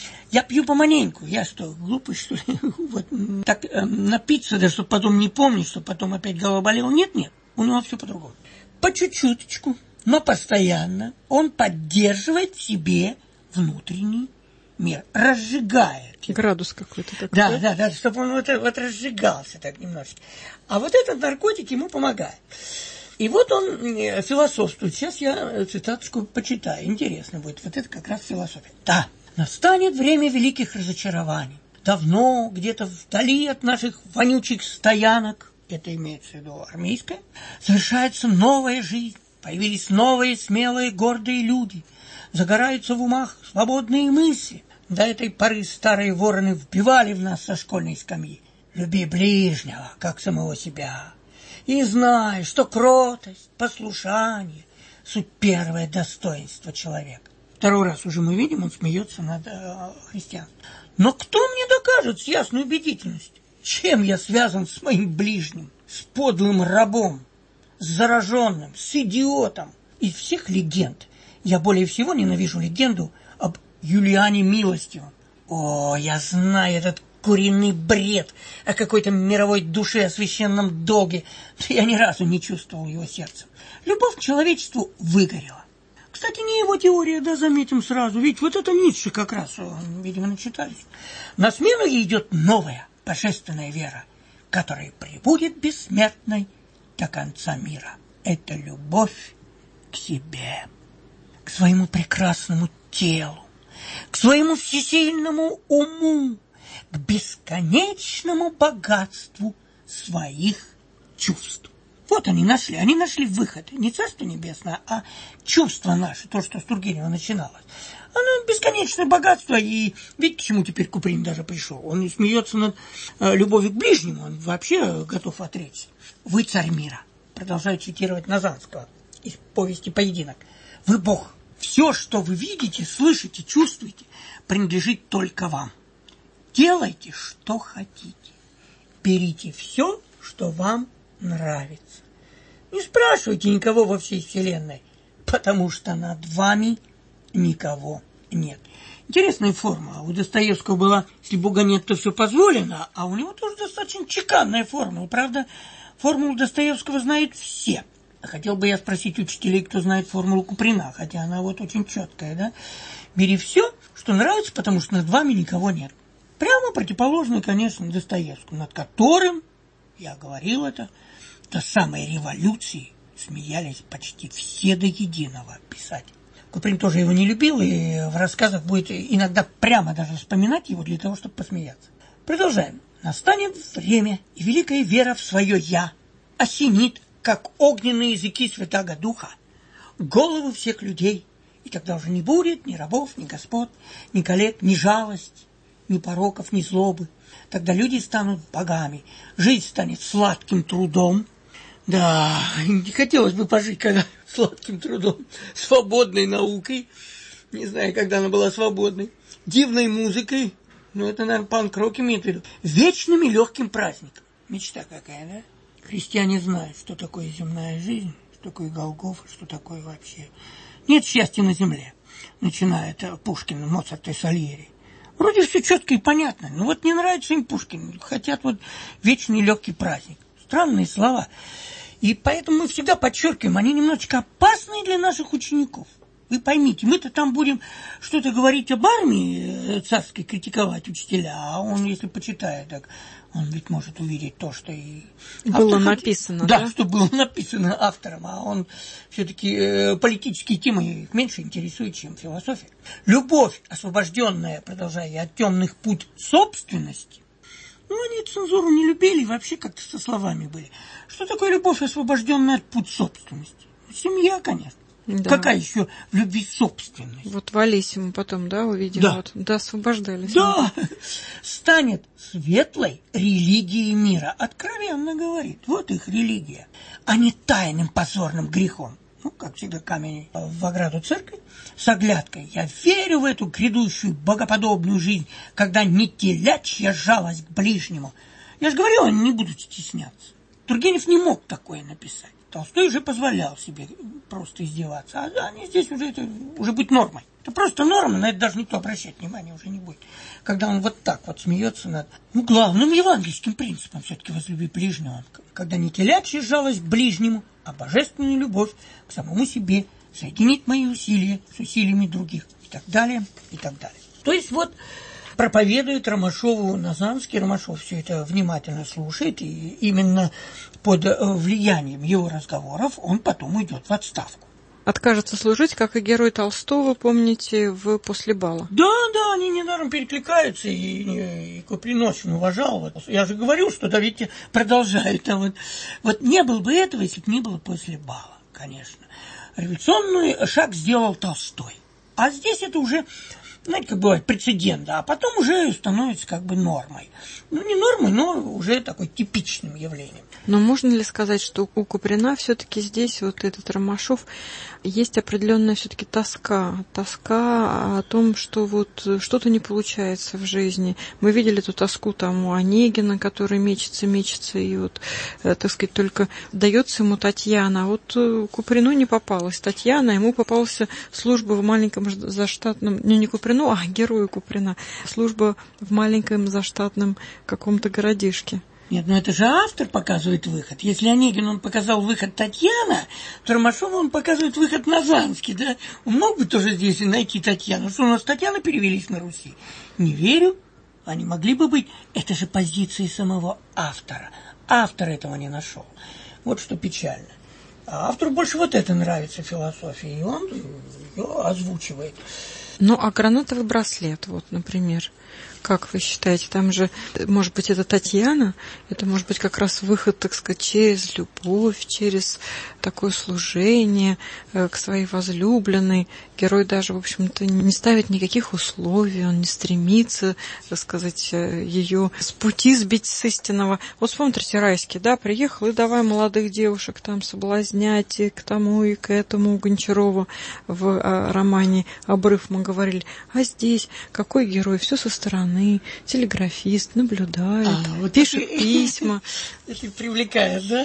Speaker 3: Я пью поманеньку. Я что, глупый, что ли? Вот так напиться, да, чтобы потом не помнить, чтобы потом опять голова болела. Нет, у него все по-другому. По чуть-чуточку, но постоянно он поддерживает в себе внутренний мир, разжигает.
Speaker 2: Градус какой-то такой.
Speaker 3: Да, чтобы он вот разжигался так немножечко. А вот этот наркотик ему помогает. И вот он философствует. Сейчас я цитаточку почитаю. Интересно будет. Вот это как раз философия. Да. Настанет время великих разочарований. Давно, где-то вдали от наших вонючих стоянок, это имеется в виду армейская, совершается новая жизнь. Появились новые, смелые, гордые люди. Загораются в умах свободные мысли. До этой поры старые вороны вбивали в нас со школьной скамьи: люби ближнего, как самого себя. И знай, что кротость, послушание – суть первое достоинство человека. Второй раз уже мы видим, он смеется над христианством. Но кто мне докажет с ясной убедительностью, чем я связан с моим ближним, с подлым рабом, с зараженным, с идиотом? Из всех легенд я более всего ненавижу легенду об Юлиане Милостивом. О, я знаю этот куриный бред о какой-то мировой душе, о священном долге. Я ни разу не чувствовал его сердцем. Любовь к человечеству выгорела. Кстати, не его теория, да, заметим сразу. Ведь вот это Ницше как раз, видимо, начитались. На смену ей идет новая божественная вера, которая пребудет бессмертной до конца мира. Это любовь к себе, к своему прекрасному телу, к своему всесильному уму, к бесконечному богатству своих чувств. Вот они нашли выход. Не Царство Небесное, а чувство наше, то, что с Тургенева начиналось. Оно бесконечное богатство, и видите, к чему теперь Куприн даже пришел. Он не смеется над любовью к ближнему, он вообще готов отречься. Вы царь мира. Продолжаю цитировать Назанского из повести «Поединок». Вы Бог. Все, что вы видите, слышите, чувствуете, принадлежит только вам. Делайте, что хотите. Берите все, что вам нравится. Не спрашивайте никого во всей вселенной, потому что над вами никого нет. Интересная форма. У Достоевского была «Если Бога нет, то все позволено», а у него тоже достаточно чеканная формула. Правда, формулу Достоевского знают все. Хотел бы я спросить учителей, кто знает формулу Куприна, хотя она вот очень четкая, да? Бери все, что нравится, потому что над вами никого нет. Прямо противоположно, конечно, Достоевскому, над которым, я говорил это, до самой революции смеялись почти все до единого писатели. Куприн тоже его не любил, и в рассказах будет иногда прямо даже вспоминать его для того, чтобы посмеяться. Продолжаем. Настанет время, и великая вера в свое «я» осенит, как огненные языки Святаго Духа, головы всех людей, и тогда уже не будет ни рабов, ни господ, ни коллег, ни жалости, ни пороков, ни злобы. Тогда люди станут богами, жизнь станет сладким трудом. Да, не хотелось бы пожить когда сладким трудом, свободной наукой, не знаю, когда она была свободной, дивной музыкой, это, наверное, панк-рок имеет в виду, вечным и легким праздником. Мечта какая, да? Христиане знают, что такое земная жизнь, что такое Голгофа, что такое вообще. Нет счастья на земле, начиная от Пушкина, Моцарта и Сальери. Вроде все четко и понятно, но вот не нравится им Пушкин, хотят вот вечный легкий праздник. Странные слова. И поэтому мы всегда подчеркиваем, они немножечко опасные для наших учеников. Вы поймите, мы-то там будем что-то говорить об армии царской, критиковать учителя, а он, если почитает, так он ведь может увидеть то, что и
Speaker 2: было написано.
Speaker 3: Да, что было написано автором, а он все-таки политические темы их меньше интересует, чем философия. Любовь, освобожденная, продолжая я, от темных пут собственности, они цензуру не любили и вообще как-то со словами были. Что такое любовь, освобожденная от пут собственности? Семья, конечно. Да. Какая еще в любви собственность?
Speaker 2: Вот в Алисиму потом, увидим.
Speaker 3: Да.
Speaker 2: Вот, освобождались.
Speaker 3: Да, станет светлой религией мира. Откровенно говорит, вот их религия, а не тайным позорным грехом. Как всегда, камень в ограду церкви с оглядкой. Я верю в эту грядущую богоподобную жизнь, когда не телячья жалость к ближнему. Я же говорил, они не будут стесняться. Тургенев не мог такое написать. Толстой уже позволял себе просто издеваться. А они здесь уже это уже будет нормой. Это просто норма, на это даже никто обращать внимания уже не будет. Когда он вот так вот смеется над главным евангельским принципом все-таки возлюби ближнего. Когда не телячья жалость к ближнему, а божественную любовь к самому себе соединить мои усилия с усилиями других и так далее, и так далее. То есть вот проповедует Ромашову Назанский, Ромашов все это внимательно слушает, и именно под влиянием его разговоров он потом идет в отставку.
Speaker 2: Откажется служить, как и герой Толстого, помните, в «После бала».
Speaker 3: Да, они недаром перекликаются, и Куприн очень уважал. Я же говорил, что да, видите, продолжает. А вот не было бы этого, если бы не было «После бала», конечно. Революционный шаг сделал Толстой. А здесь это уже, знаете, как бывает, прецедент, а потом уже становится как бы нормой. Не нормой, но уже такой типичным явлением.
Speaker 2: Но можно ли сказать, что у Куприна все-таки здесь вот этот Ромашов есть определенная все-таки тоска о том, что вот что-то не получается в жизни. Мы видели эту тоску там у Онегина, который мечется, и вот, так сказать, только дается ему Татьяна. А вот Куприну не попалась Татьяна, ему попалась служба в маленьком заштатном, не Куприну, а герою Куприна, служба в маленьком заштатном каком-то городишке.
Speaker 3: Нет, это же автор показывает выход. Если Онегин, он показал выход Татьяна, то Ромашов, он показывает выход Назанский, да? Он мог бы тоже здесь и найти Татьяну. Что у нас Татьяны перевелись на Руси? Не верю. Они могли бы быть. Это же позиции самого автора. Автор этого не нашел. Вот что печально. А автору больше вот это нравится, философия, и он ее озвучивает.
Speaker 2: Ну, а гранатовый браслет, вот, например, как вы считаете, там же, может быть, это Татьяна, это может быть как раз выход, так сказать, через любовь, через такое служение к своей возлюбленной. Герой даже, в общем-то, не ставит никаких условий, он не стремится, так сказать, ее с пути сбить с истинного. Вот смотрите, Райский, да, приехал и давай молодых девушек там соблазнять и к тому, и к этому Гончарову в романе «Обрыв» мы говорили. А здесь какой герой? Все со стороны, телеграфист, наблюдает,
Speaker 3: вот
Speaker 2: пишет письма.
Speaker 3: Это привлекает, да?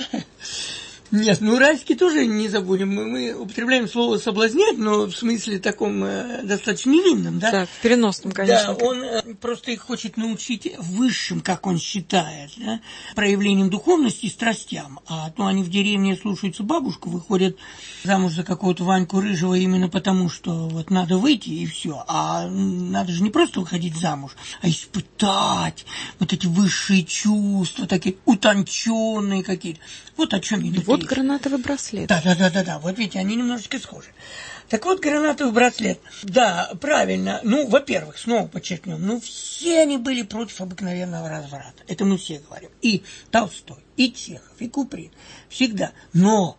Speaker 3: Нет, ну Райский тоже не забудем. Мы употребляем слово «соблазнять», но в смысле таком достаточно невинном, да?
Speaker 2: Да, в переносном, конечно.
Speaker 3: Да, он просто их хочет научить высшим, как он считает, да, проявлением духовности и страстям. А то они в деревне слушаются бабушку, выходят замуж за какого-то Ваньку Рыжего именно потому, что вот надо выйти и все. А надо же не просто выходить замуж, а испытать вот эти высшие чувства, такие утонченные какие-то. Вот о чем идет.
Speaker 2: Вот гранатовый браслет.
Speaker 3: Да. Вот видите, они немножечко схожи. Так вот, гранатовый браслет. Да, правильно. Ну, во-первых, снова подчеркнем, ну, все они были против обыкновенного разврата. Это мы все говорим. И Толстой, и Чехов, и Куприн. Всегда. Но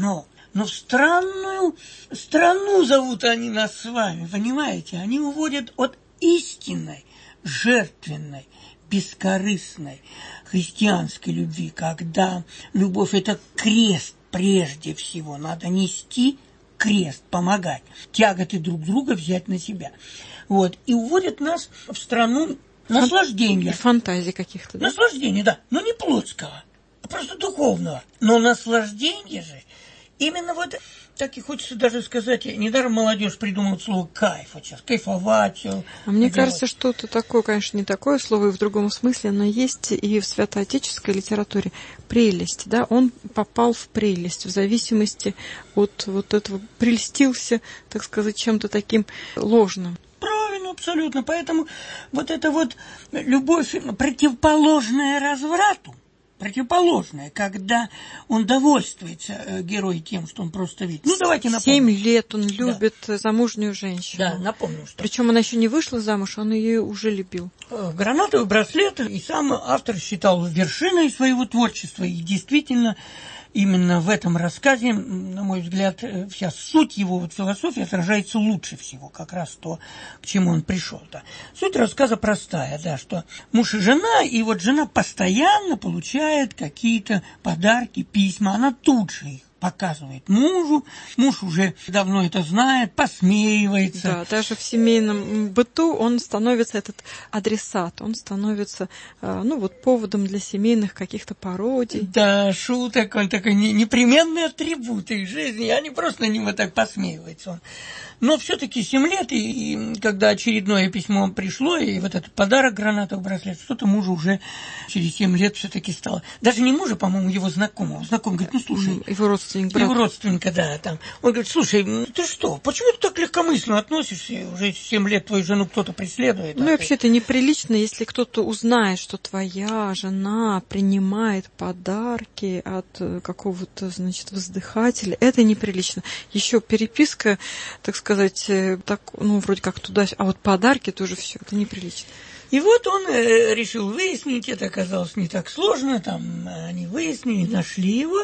Speaker 3: в странную страну зовут они нас с вами, понимаете? Они уводят от истинной, жертвенной, бескорыстной христианской любви, когда любовь – это крест прежде всего. Надо нести крест, помогать, тяготы друг друга взять на себя. Вот. И уводят нас в страну наслаждения.
Speaker 2: Фантазии каких-то, да?
Speaker 3: Наслаждения, да. Но не плотского, а просто духовного. Но наслаждение же именно вот, так и хочется даже сказать, недаром молодежь придумала слово «кайф». Вот сейчас кайфовать.
Speaker 2: А мне кажется, что это такое, конечно, не такое слово и в другом смысле, но есть и в святоотеческой литературе прелесть, да, он попал в прелесть в зависимости от вот этого, прельстился, так сказать, чем-то таким ложным.
Speaker 3: Правильно, абсолютно. Поэтому вот эта вот любовь, противоположная разврату, противоположное, когда он довольствуется, герой, тем, что он просто видит. Ну, давайте напомним.
Speaker 2: 7 лет он любит замужнюю женщину.
Speaker 3: Да, напомню, что...
Speaker 2: Причем она еще не вышла замуж, он ее уже любил.
Speaker 3: Гранатовый браслет, и сам автор считал вершиной своего творчества, и действительно... Именно в этом рассказе, на мой взгляд, вся суть его вот философии отражается лучше всего, как раз то, к чему он пришел. Да. Суть рассказа простая, да, что муж и жена, и вот жена постоянно получает какие-то подарки, письма, она тут же их показывает мужу, муж уже давно это знает, посмеивается.
Speaker 2: Да, даже в семейном быту он становится, этот адресат, он становится, ну вот, поводом для семейных каких-то пародий.
Speaker 3: Да, шуток, он такой непременный атрибут их жизни, они просто на него так посмеиваются. Но все-таки 7 лет, и когда очередное письмо пришло, и вот этот подарок гранатовый браслет, что-то мужу уже через 7 лет все-таки стало. Даже не мужа, по-моему, его знакомого. Знакомый говорит, ну слушай.
Speaker 2: Его родственник, брат.
Speaker 3: Его родственника, да, там. Он говорит, слушай, ты что, почему ты так легкомысленно относишься? Уже 7 лет твою жену кто-то преследует.
Speaker 2: Ну и вообще это неприлично, если кто-то узнает, что твоя жена принимает подарки от какого-то, значит, воздыхателя. Это неприлично. Еще переписка, так сказать, так, ну, вроде как туда, а вот подарки тоже все, это неприлично.
Speaker 3: И вот он решил выяснить, это оказалось не так сложно, там они выяснили, нашли его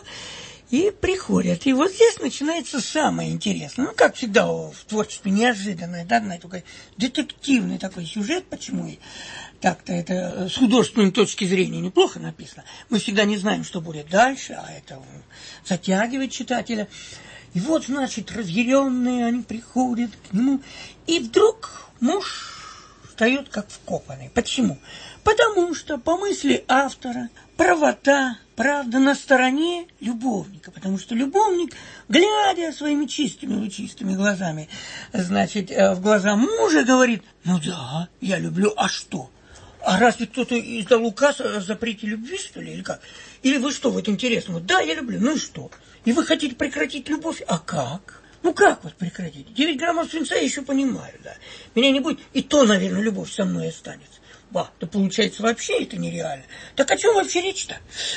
Speaker 3: и приходят. И вот здесь начинается самое интересное. Ну, как всегда в творчестве неожиданное, да, такой детективный такой сюжет, почему и так-то это с художественной точки зрения неплохо написано. Мы всегда не знаем, что будет дальше, а это затягивает читателя. И вот, значит, разъяренные они приходят к нему, и вдруг муж встает как вкопанный. Почему? Потому что, по мысли автора, правота, правда на стороне любовника. Потому что любовник, глядя своими чистыми глазами, значит, в глаза мужа, говорит, ну да, я люблю, а что? А разве кто-то издал указ о запрете любви, что ли, или как? Или вы что, вот интересно, вот, да, я люблю, ну и что? И вы хотите прекратить любовь? А как? Ну как вот прекратить? 9 граммов свинца я еще понимаю, да. Меня не будет, и то, наверное, любовь со мной останется. Ба, да получается, вообще это нереально. Так о чем вообще речь-то?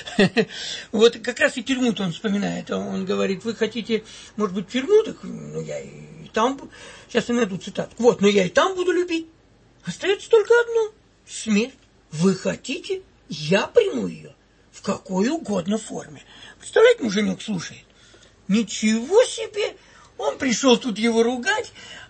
Speaker 3: Вот как раз и тюрьму-то он вспоминает. Он говорит, вы хотите, может быть, тюрьму? Так, ну, я и там... Сейчас я найду цитату. Вот, но я и там буду любить. Остается только одно – смерть. Вы хотите, я приму ее в какой угодно форме. Представляете, муженек слушает. Ничего себе! Он пришел тут его ругать,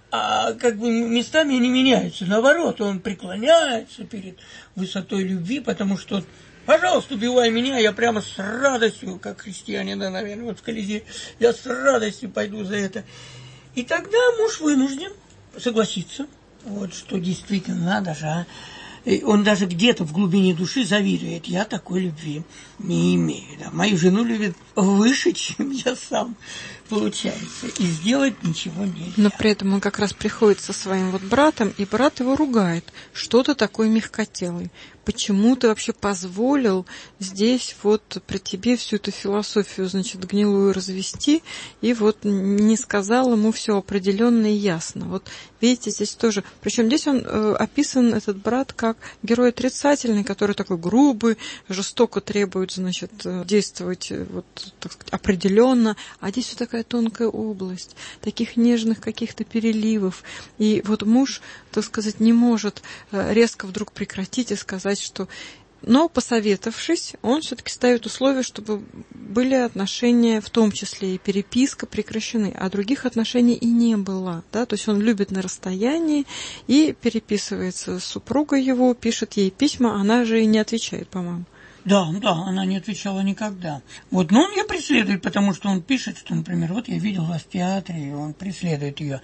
Speaker 3: а как бы местами они меняются. Наоборот, он преклоняется перед высотой любви, потому что, пожалуйста, убивай меня, я прямо с радостью, как христиане, да, наверное, вот в Колизее, я с радостью пойду за это. И тогда муж вынужден согласиться, вот, что действительно надо же, а. И он даже где-то в глубине души завидует. Я такой любви не имею. Да. Мою жену любит выше, чем я сам, получается. И сделать ничего нельзя.
Speaker 2: Но при этом он как раз приходит со своим вот братом, и брат его ругает. Что ты такой мягкотелый? Почему ты вообще позволил здесь вот при тебе всю эту философию, значит, гнилую развести, и вот не сказал ему все определенно и ясно. Вот видите, здесь тоже. Причем здесь он описан, этот брат, как герой отрицательный, который такой грубый, жестоко требует, значит, действовать вот, так сказать, определенно. А здесь вот такая тонкая область, таких нежных каких-то переливов. И вот муж, так сказать, не может резко вдруг прекратить и сказать, что... Но, посоветовавшись, он все-таки ставит условия, чтобы были отношения, в том числе и переписка, прекращены, а других отношений и не было. Да? То есть он любит на расстоянии и переписывается с супругой его, пишет ей письма, она же и не отвечает, по-моему.
Speaker 3: Да, она не отвечала никогда. Вот, но он ее преследует, потому что он пишет, что, например, вот я видел вас в театре, и он преследует ее.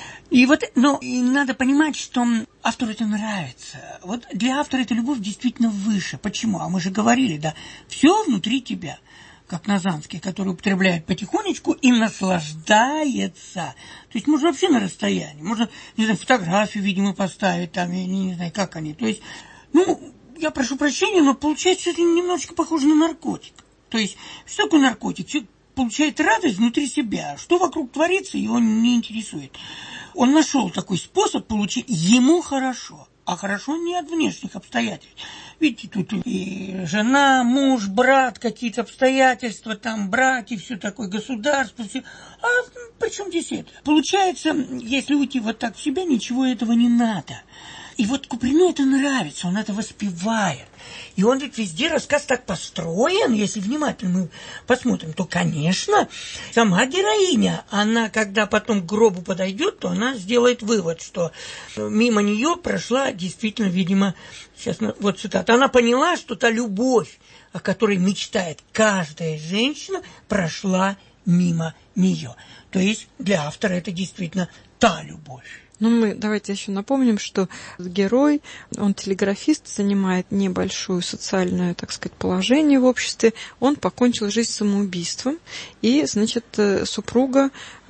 Speaker 3: И вот, но и надо понимать, что автору это нравится. Вот для автора эта любовь действительно выше. Почему? А мы же говорили, да, все внутри тебя, как Назанский, который употребляет потихонечку и наслаждается. То есть можно вообще на расстоянии, можно, не знаю, фотографию, видимо, поставить там, я не знаю, как они. То есть, я прошу прощения, но получается это немножечко похоже на наркотик. То есть, что такое наркотик? Человек получает радость внутри себя. Что вокруг творится, его не интересует. Он нашел такой способ получить ему хорошо. А хорошо не от внешних обстоятельств. Видите, тут и жена, муж, брат, какие-то обстоятельства, там братья, все такое, государство, все. А при чем здесь это? Получается, если уйти вот так в себя, ничего этого не надо. И вот Куприну это нравится, он это воспевает. И он ведь везде рассказ так построен, если внимательно мы посмотрим, то, конечно, сама героиня, она, когда потом к гробу подойдет, то она сделает вывод, что мимо нее прошла действительно, видимо, сейчас вот цитата, она поняла, что та любовь, о которой мечтает каждая женщина, прошла мимо нее. То есть для автора это действительно та любовь.
Speaker 2: Ну, мы давайте еще напомним, что герой, он телеграфист, занимает небольшое социальное, так сказать, положение в обществе. Он покончил жизнь самоубийством. И, значит, супруга,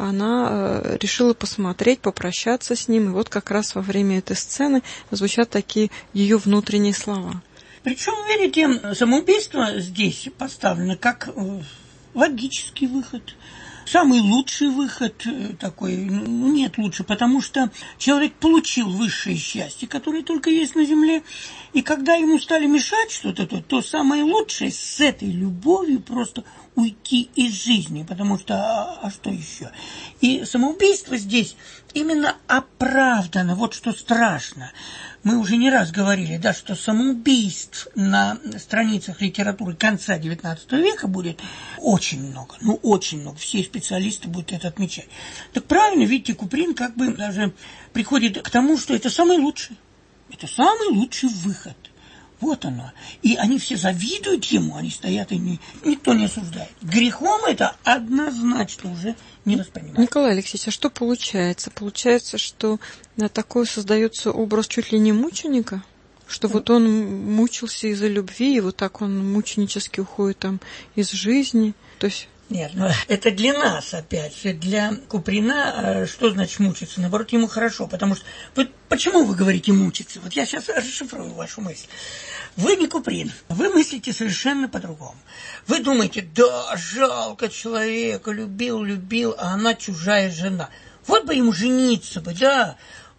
Speaker 2: она решила посмотреть, попрощаться с ним. И вот как раз во время этой сцены звучат такие ее внутренние слова.
Speaker 3: Причем, видите, самоубийство здесь поставлено как логический выход. Самый лучший выход такой, нет лучше, потому что человек получил высшее счастье, которое только есть на земле, и когда ему стали мешать что-то, то самое лучшее с этой любовью просто уйти из жизни, потому что, а что еще? И самоубийство здесь именно оправдано, вот что страшно. Мы уже не раз говорили, да, что самоубийств на страницах литературы конца XIX века будет очень много, очень много. Все специалисты будут это отмечать. Так правильно, видите, Куприн как бы даже приходит к тому, что это самый лучший. Это самый лучший выход. Вот оно. И они все завидуют ему, они стоят и никто не осуждает. Грехом это однозначно уже не воспринимается.
Speaker 2: Николай Алексеевич, а что получается? Получается, что такой создается образ чуть ли не мученика? Что вот он мучился из-за любви, и вот так он мученически уходит там из жизни? То есть...
Speaker 3: Нет, это для нас, опять же, для Куприна, что значит мучиться? Наоборот, ему хорошо, потому что... Почему вы говорите мучиться? Вот я сейчас расшифрую вашу мысль. Вы не Куприн, вы мыслите совершенно по-другому. Вы думаете, да, жалко человека, любил, а она чужая жена. Вот бы ему жениться бы, да,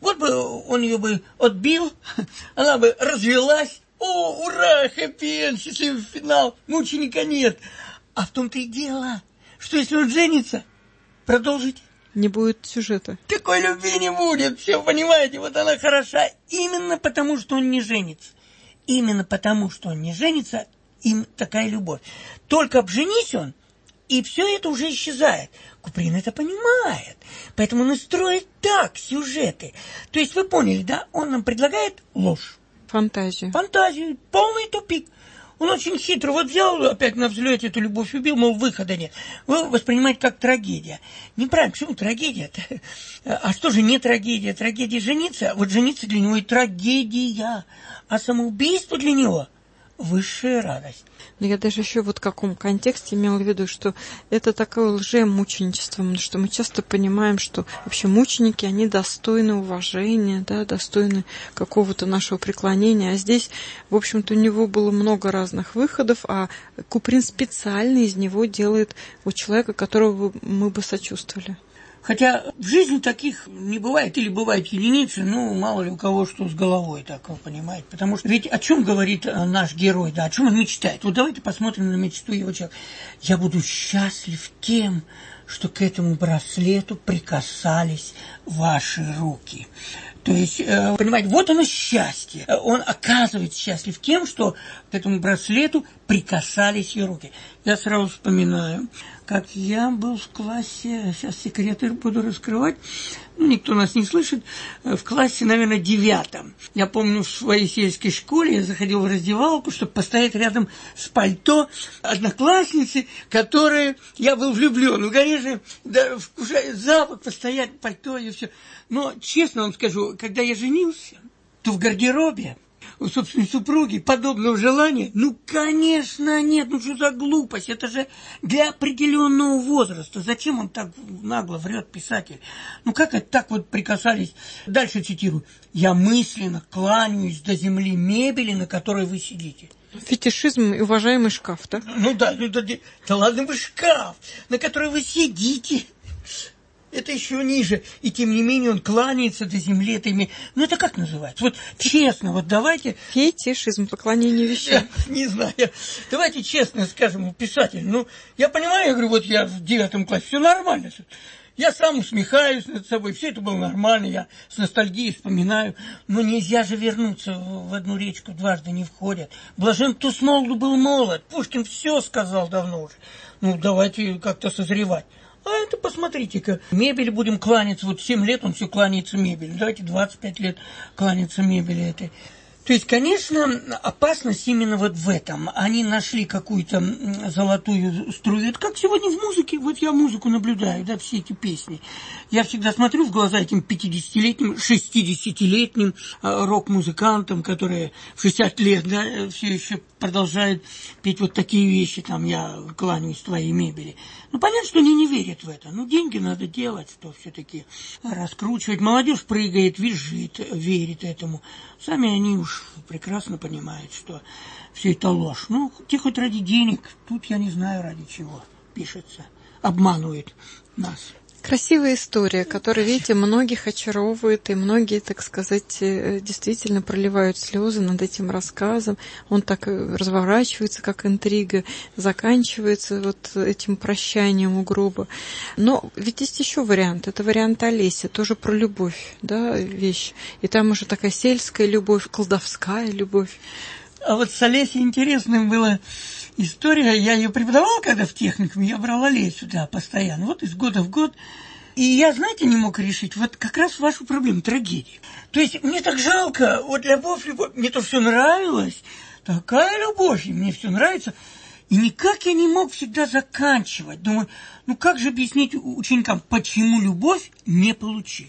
Speaker 3: Вот бы он ее бы отбил, она бы развелась. О, ура, хэппи-энд, счастливый финал, мученика нет. А в том-то и дело, что если он женится, продолжите.
Speaker 2: Не будет сюжета.
Speaker 3: Такой любви не будет, все понимаете, вот она хороша именно потому, что он не женится. Именно потому, что он не женится, им такая любовь. Только обженись он, и все это уже исчезает. Куприн это понимает, поэтому он и строит так сюжеты. То есть вы поняли, да, он нам предлагает ложь.
Speaker 2: Фантазию.
Speaker 3: Фантазию, полный тупик. Он очень хитро вот взял, опять на взлете эту любовь убил, мол, выхода нет. Вы воспринимаете как трагедия. Неправильно, почему трагедия-то? А что же не трагедия? Трагедия жениться. Вот жениться для него и трагедия. А самоубийство для него высшая радость.
Speaker 2: Но я даже еще вот в каком контексте имела в виду, что это такое лжемученичество, потому что мы часто понимаем, что вообще мученики, они достойны уважения, да, достойны какого-то нашего преклонения, а здесь, в общем-то, у него было много разных выходов, а Куприн специально из него делает вот человека, которого мы бы сочувствовали.
Speaker 3: Хотя в жизни таких не бывает, или бывают единицы, ну, мало ли у кого что с головой, так вы понимаете. Потому что ведь о чем говорит наш герой, да, о чем он мечтает? Вот давайте посмотрим на мечту его человека. Я буду счастлив тем, что к этому браслету прикасались ваши руки. То есть, понимаете, вот оно счастье. Он оказывается счастлив тем, что к этому браслету прикасались ее руки. Я сразу вспоминаю, как я был в классе, сейчас секреты буду раскрывать, никто нас не слышит, в классе, наверное, 9. Я помню, в своей сельской школе я заходил в раздевалку, чтобы постоять рядом с пальто одноклассницы, которой я был влюблен. Ну, конечно, да, вкушая запах, постоять пальто и все. Но, честно вам скажу, когда я женился, то в гардеробе у собственной супруги подобного желания, ну, конечно, нет, ну, что за глупость, это же для определенного возраста. Зачем он так нагло врет, писатель? Ну, как это так вот прикасались? Дальше цитирую. «Я мысленно кланяюсь до земли мебели, на которой вы сидите».
Speaker 2: Фетишизм и уважаемый шкаф, да?
Speaker 3: Ну, да, да ладно бы шкаф, на который вы сидите. Это еще ниже. И тем не менее он кланяется до земли. Ну, это как называется? Вот честно, вот давайте...
Speaker 2: Фетишизм, поклонение вещам.
Speaker 3: Не знаю. Давайте честно скажем, писатель. Ну, я понимаю, я говорю, вот я в 9 классе, все нормально. Я сам усмехаюсь над собой, все это было нормально, я с ностальгией вспоминаю. Но нельзя же вернуться в одну речку, дважды не входят. Блажен, кто с молоду был молод. Пушкин все сказал давно уже. Ну, давайте как-то созревать. А это, посмотрите-ка, мебель будем кланяться, вот 7 лет он все кланяется мебели, давайте 25 лет кланяться мебели этой. То есть, конечно, опасность именно вот в этом. Они нашли какую-то золотую струю. Это как сегодня в музыке. Вот я музыку наблюдаю, да, все эти песни. Я всегда смотрю в глаза этим 50-летним, 60-летним рок-музыкантам, которые в 60 лет, да, все еще продолжают петь вот такие вещи, там, я кланяюсь твоей мебели. Ну, понятно, что они не верят в это. Ну, деньги надо делать, что все-таки раскручивать. Молодежь прыгает, визжит, верит этому. Сами они уж прекрасно понимают, что все это ложь. Ну, те хоть ради денег, тут я не знаю ради чего пишется, обманывает нас.
Speaker 2: Красивая история, которая, видите, многих очаровывает, и многие, так сказать, действительно проливают слезы над этим рассказом. Он так разворачивается, как интрига, заканчивается вот этим прощанием у гроба. Но ведь есть еще вариант. Это вариант Олеся, тоже про любовь, да, вещь. И там уже такая сельская любовь, колдовская любовь.
Speaker 3: А вот с Олесей интересным было... История, я ее преподавал, когда в техникуме, я брал Олесю, да, постоянно, вот из года в год. И я, знаете, не мог решить, вот как раз вашу проблему, трагедию. То есть мне так жалко, вот любовь, мне то все нравилось, такая любовь, и мне все нравится. И никак я не мог всегда заканчивать. Думаю, ну как же объяснить ученикам, почему любовь не получилась?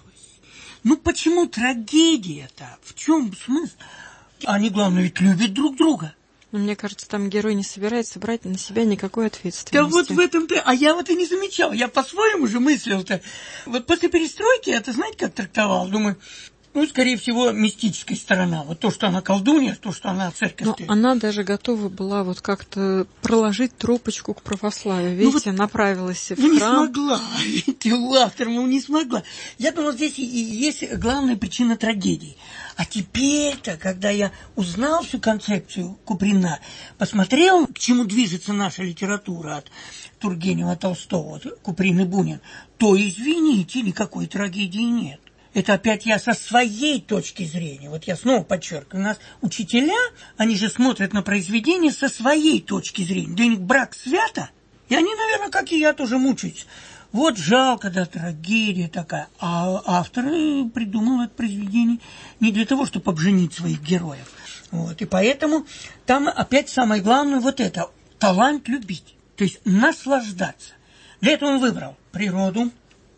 Speaker 3: Ну почему трагедия-то? В чем смысл? Они, главное, ведь любят друг друга.
Speaker 2: Но мне кажется, там герой не собирается брать на себя никакой ответственности.
Speaker 3: Да вот в этом-то... А я вот и не замечал. Я по-своему же мыслил-то. Вот после перестройки я-то, знаете, как трактовал? Думаю, Ну, скорее всего, мистическая сторона. Вот то, что она колдунья, то, что она церковь.
Speaker 2: Но она даже готова была вот как-то проложить тропочку к православию. Видите, вот направилась в храм.
Speaker 3: Не смогла. Ты автор, не смогла. Я думал, здесь и есть главная причина трагедии. А теперь-то, когда я узнал всю концепцию Куприна, посмотрел, к чему движется наша литература от Тургенева, Толстого, Куприн и Бунин, то, извините, никакой трагедии нет. Это опять я со своей точки зрения. Вот я снова подчеркиваю, у нас учителя, они же смотрят на произведение со своей точки зрения. Для них брак свято, и они, наверное, как и я, тоже мучаются. Вот жалко, да, трагедия такая. А автор придумал это произведение не для того, чтобы обженить своих героев. Вот. И поэтому там опять самое главное вот это – талант любить, то есть наслаждаться. Для этого он выбрал природу,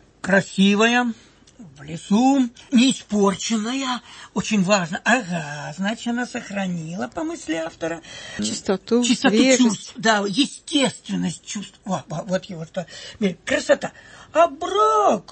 Speaker 3: красивая, в лесу, не испорченная, очень важно. Ага, значит, она сохранила, по мысли автора,
Speaker 2: чистоту
Speaker 3: чувств, да, естественность чувств. Вот его что. Красота. А брак,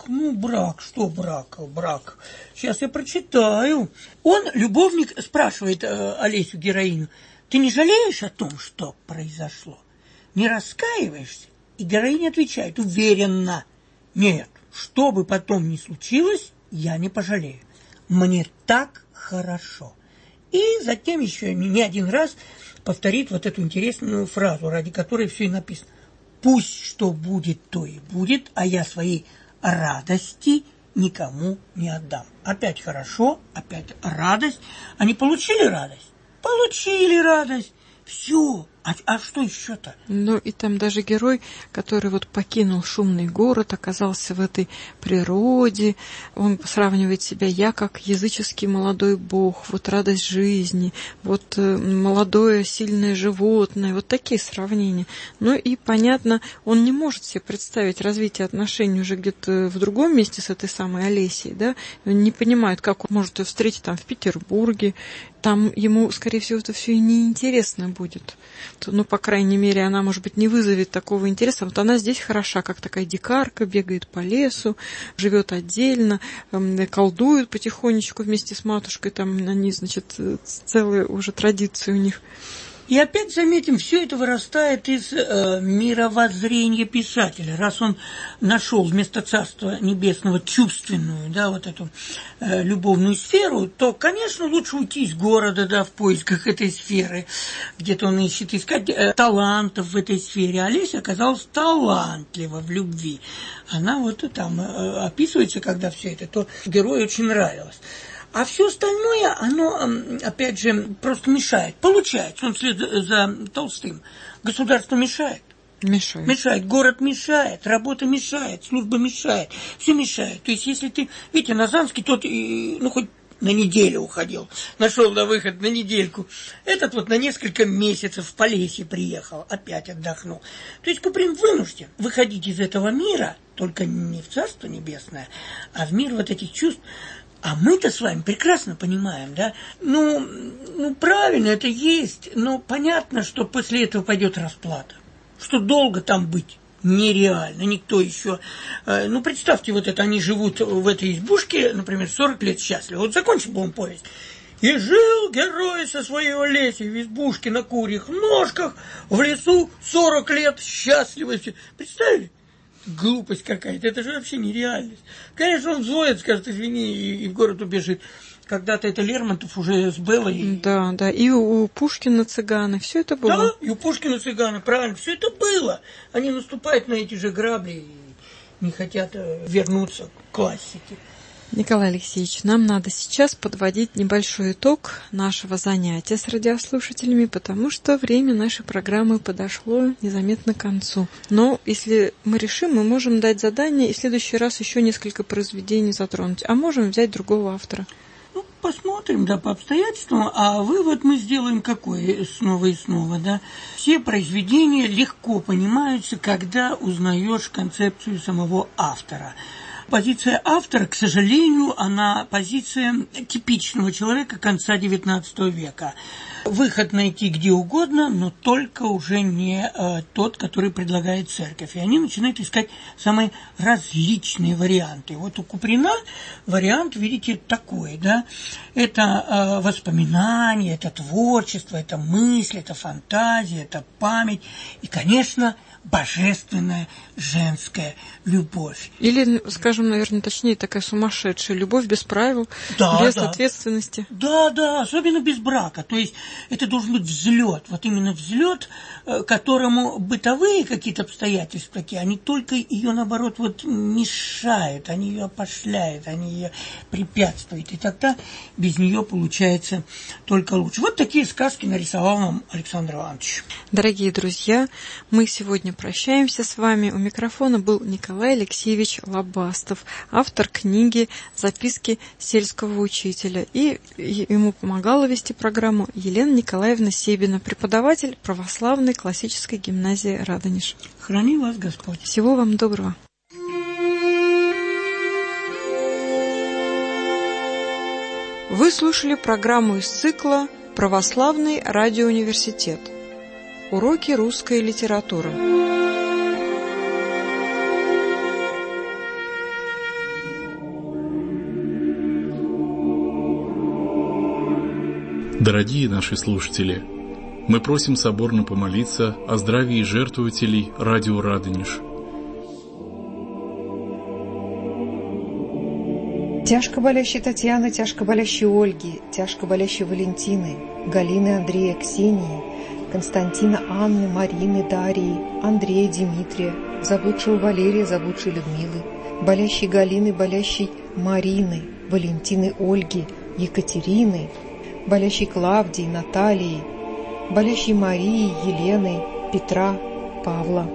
Speaker 3: что брак? Сейчас я прочитаю. Он, любовник, спрашивает Олесю, героиню, ты не жалеешь о том, что произошло? Не раскаиваешься? И героиня отвечает уверенно, нет. Что бы потом ни случилось, я не пожалею. Мне так хорошо. И затем еще не один раз повторит вот эту интересную фразу, ради которой все и написано. Пусть что будет, то и будет, а я своей радости никому не отдам. Опять хорошо, опять радость. Они получили радость? Получили радость. Все. А что еще-то?
Speaker 2: Ну, и там даже герой, который вот покинул шумный город, оказался в этой природе, он сравнивает себя, я как языческий молодой бог, вот радость жизни, вот молодое сильное животное, вот такие сравнения. Ну и, понятно, он не может себе представить развитие отношений уже где-то в другом месте с этой самой Олесей, да, он не понимает, как он может ее встретить там в Петербурге, там ему, скорее всего, это все и неинтересно будет. Ну, по крайней мере, она, может быть, не вызовет такого интереса. Вот она здесь хороша, как такая дикарка, бегает по лесу, живет отдельно, колдует потихонечку вместе с матушкой. Там они, значит, целая уже традиция у них.
Speaker 3: И опять заметим, все это вырастает из мировоззрения писателя. Раз он нашел вместо Царства Небесного чувственную, да, вот эту любовную сферу, то, конечно, лучше уйти из города, да, в поисках этой сферы. Где-то он ищет искать талантов в этой сфере. Олеся оказалась талантлива в любви. Она вот там описывается, когда все это, то герою очень нравилось. А все остальное, оно, опять же, просто мешает. Получается, он вслед за Толстым. Государство мешает. Мешает. Город мешает, работа мешает, служба мешает. Все мешает. То есть, если ты... Видите, Назанский тот, ну, хоть на неделю уходил. Нашел на выход на недельку. Этот вот на несколько месяцев в Полесье приехал. Опять отдохнул. То есть, Куприн вынужден выходить из этого мира, только не в Царство Небесное, а в мир вот этих чувств. А мы-то с вами прекрасно понимаем, да? Ну, правильно, это есть, но понятно, что после этого пойдет расплата. Что долго там быть нереально, никто еще... Ну, представьте, вот это, они живут в этой избушке, например, 40 лет счастливо. Вот закончим, будем повесть. И жил герой со своей Олесей в избушке на курьих ножках в лесу 40 лет счастливо. Представили? Глупость какая-то, это же вообще нереальность. Конечно, он взвоет, скажет, извини, и в город убежит. Когда-то это Лермонтов уже с Беллой.
Speaker 2: Да, и у Пушкина цыганы, все это было.
Speaker 3: Да, и у Пушкина цыганы, правильно, все это было. Они наступают на эти же грабли и не хотят вернуться к классике.
Speaker 2: Николай Алексеевич, нам надо сейчас подводить небольшой итог нашего занятия с радиослушателями, потому что время нашей программы подошло незаметно к концу. Но если мы решим, мы можем дать задание и в следующий раз еще несколько произведений затронуть, а можем взять другого автора.
Speaker 3: Ну, посмотрим, да, по обстоятельствам, а вывод мы сделаем какой снова и снова, да. Все произведения легко понимаются, когда узнаешь концепцию самого автора. Позиция автора, к сожалению, она позиция типичного человека конца XIX века. Выход найти где угодно, но только уже не тот, который предлагает церковь. И они начинают искать самые различные варианты. Вот у Куприна вариант, видите, такой, да? Это воспоминания, это творчество, это мысль, это фантазия, это память и, конечно, божественная женская любовь.
Speaker 2: Или, скажем, наверное, точнее, такая сумасшедшая любовь без правил, без ответственности.
Speaker 3: Да, особенно без брака. То есть это должен быть взлет. Вот именно взлет, которому бытовые какие-то обстоятельства такие, они только ее, наоборот, вот мешают, они ее опошляют, они ее препятствуют. И тогда без нее получается только лучше. Вот такие сказки нарисовал нам Александр Иванович.
Speaker 2: Дорогие друзья, мы сегодня прощаемся с вами. У микрофона был Николай Алексеевич Лобастов, автор книги «Записки сельского учителя». И ему помогала вести программу Елена Николаевна Себина, преподаватель православной классической гимназии «Радонеж».
Speaker 3: Храни вас Господь.
Speaker 2: Всего вам доброго. Вы слушали программу из цикла «Православный радиоуниверситет. Уроки русской литературы».
Speaker 4: Дорогие наши слушатели, мы просим соборно помолиться о здравии жертвователей радио «Радонеж».
Speaker 5: Тяжко болящей Татьяны, тяжко болящей Ольги, тяжко болящей Валентины, Галины, Андрея, Ксении, Константина, Анны, Марины, Дарьи, Андрея, Дмитрия, заблудшего Валерия, заблудшей Людмилы, болящей Галины, болящей Марины, Валентины, Ольги, Екатерины, болящей Клавдии, Натальи, болящей Марии, Елены, Петра, Павла.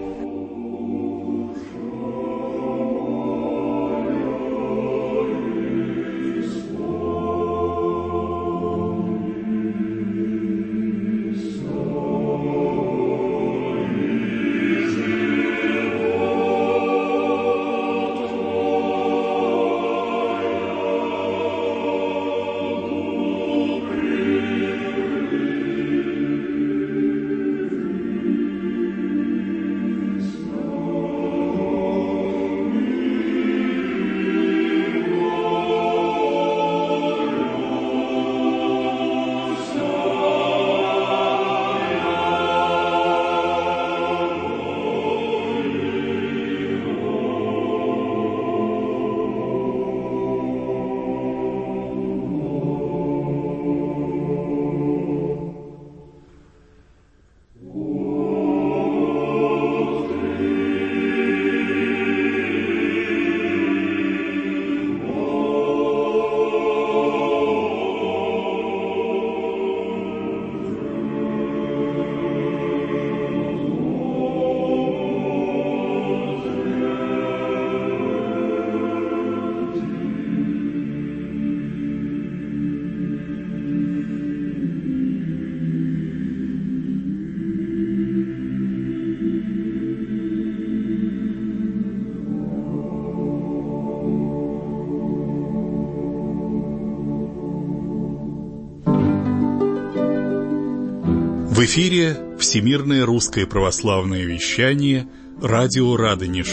Speaker 4: В эфире Всемирное русское православное вещание «Радио Радонеж».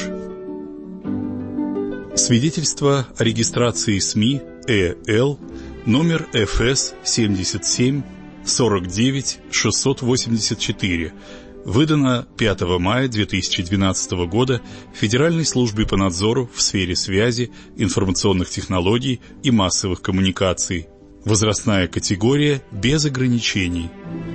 Speaker 4: Свидетельство о регистрации СМИ ЭЛ номер ФС 77 49 684, выдано 5 мая 2012 года Федеральной службе по надзору в сфере связи, информационных технологий и массовых коммуникаций. Возрастная категория без ограничений.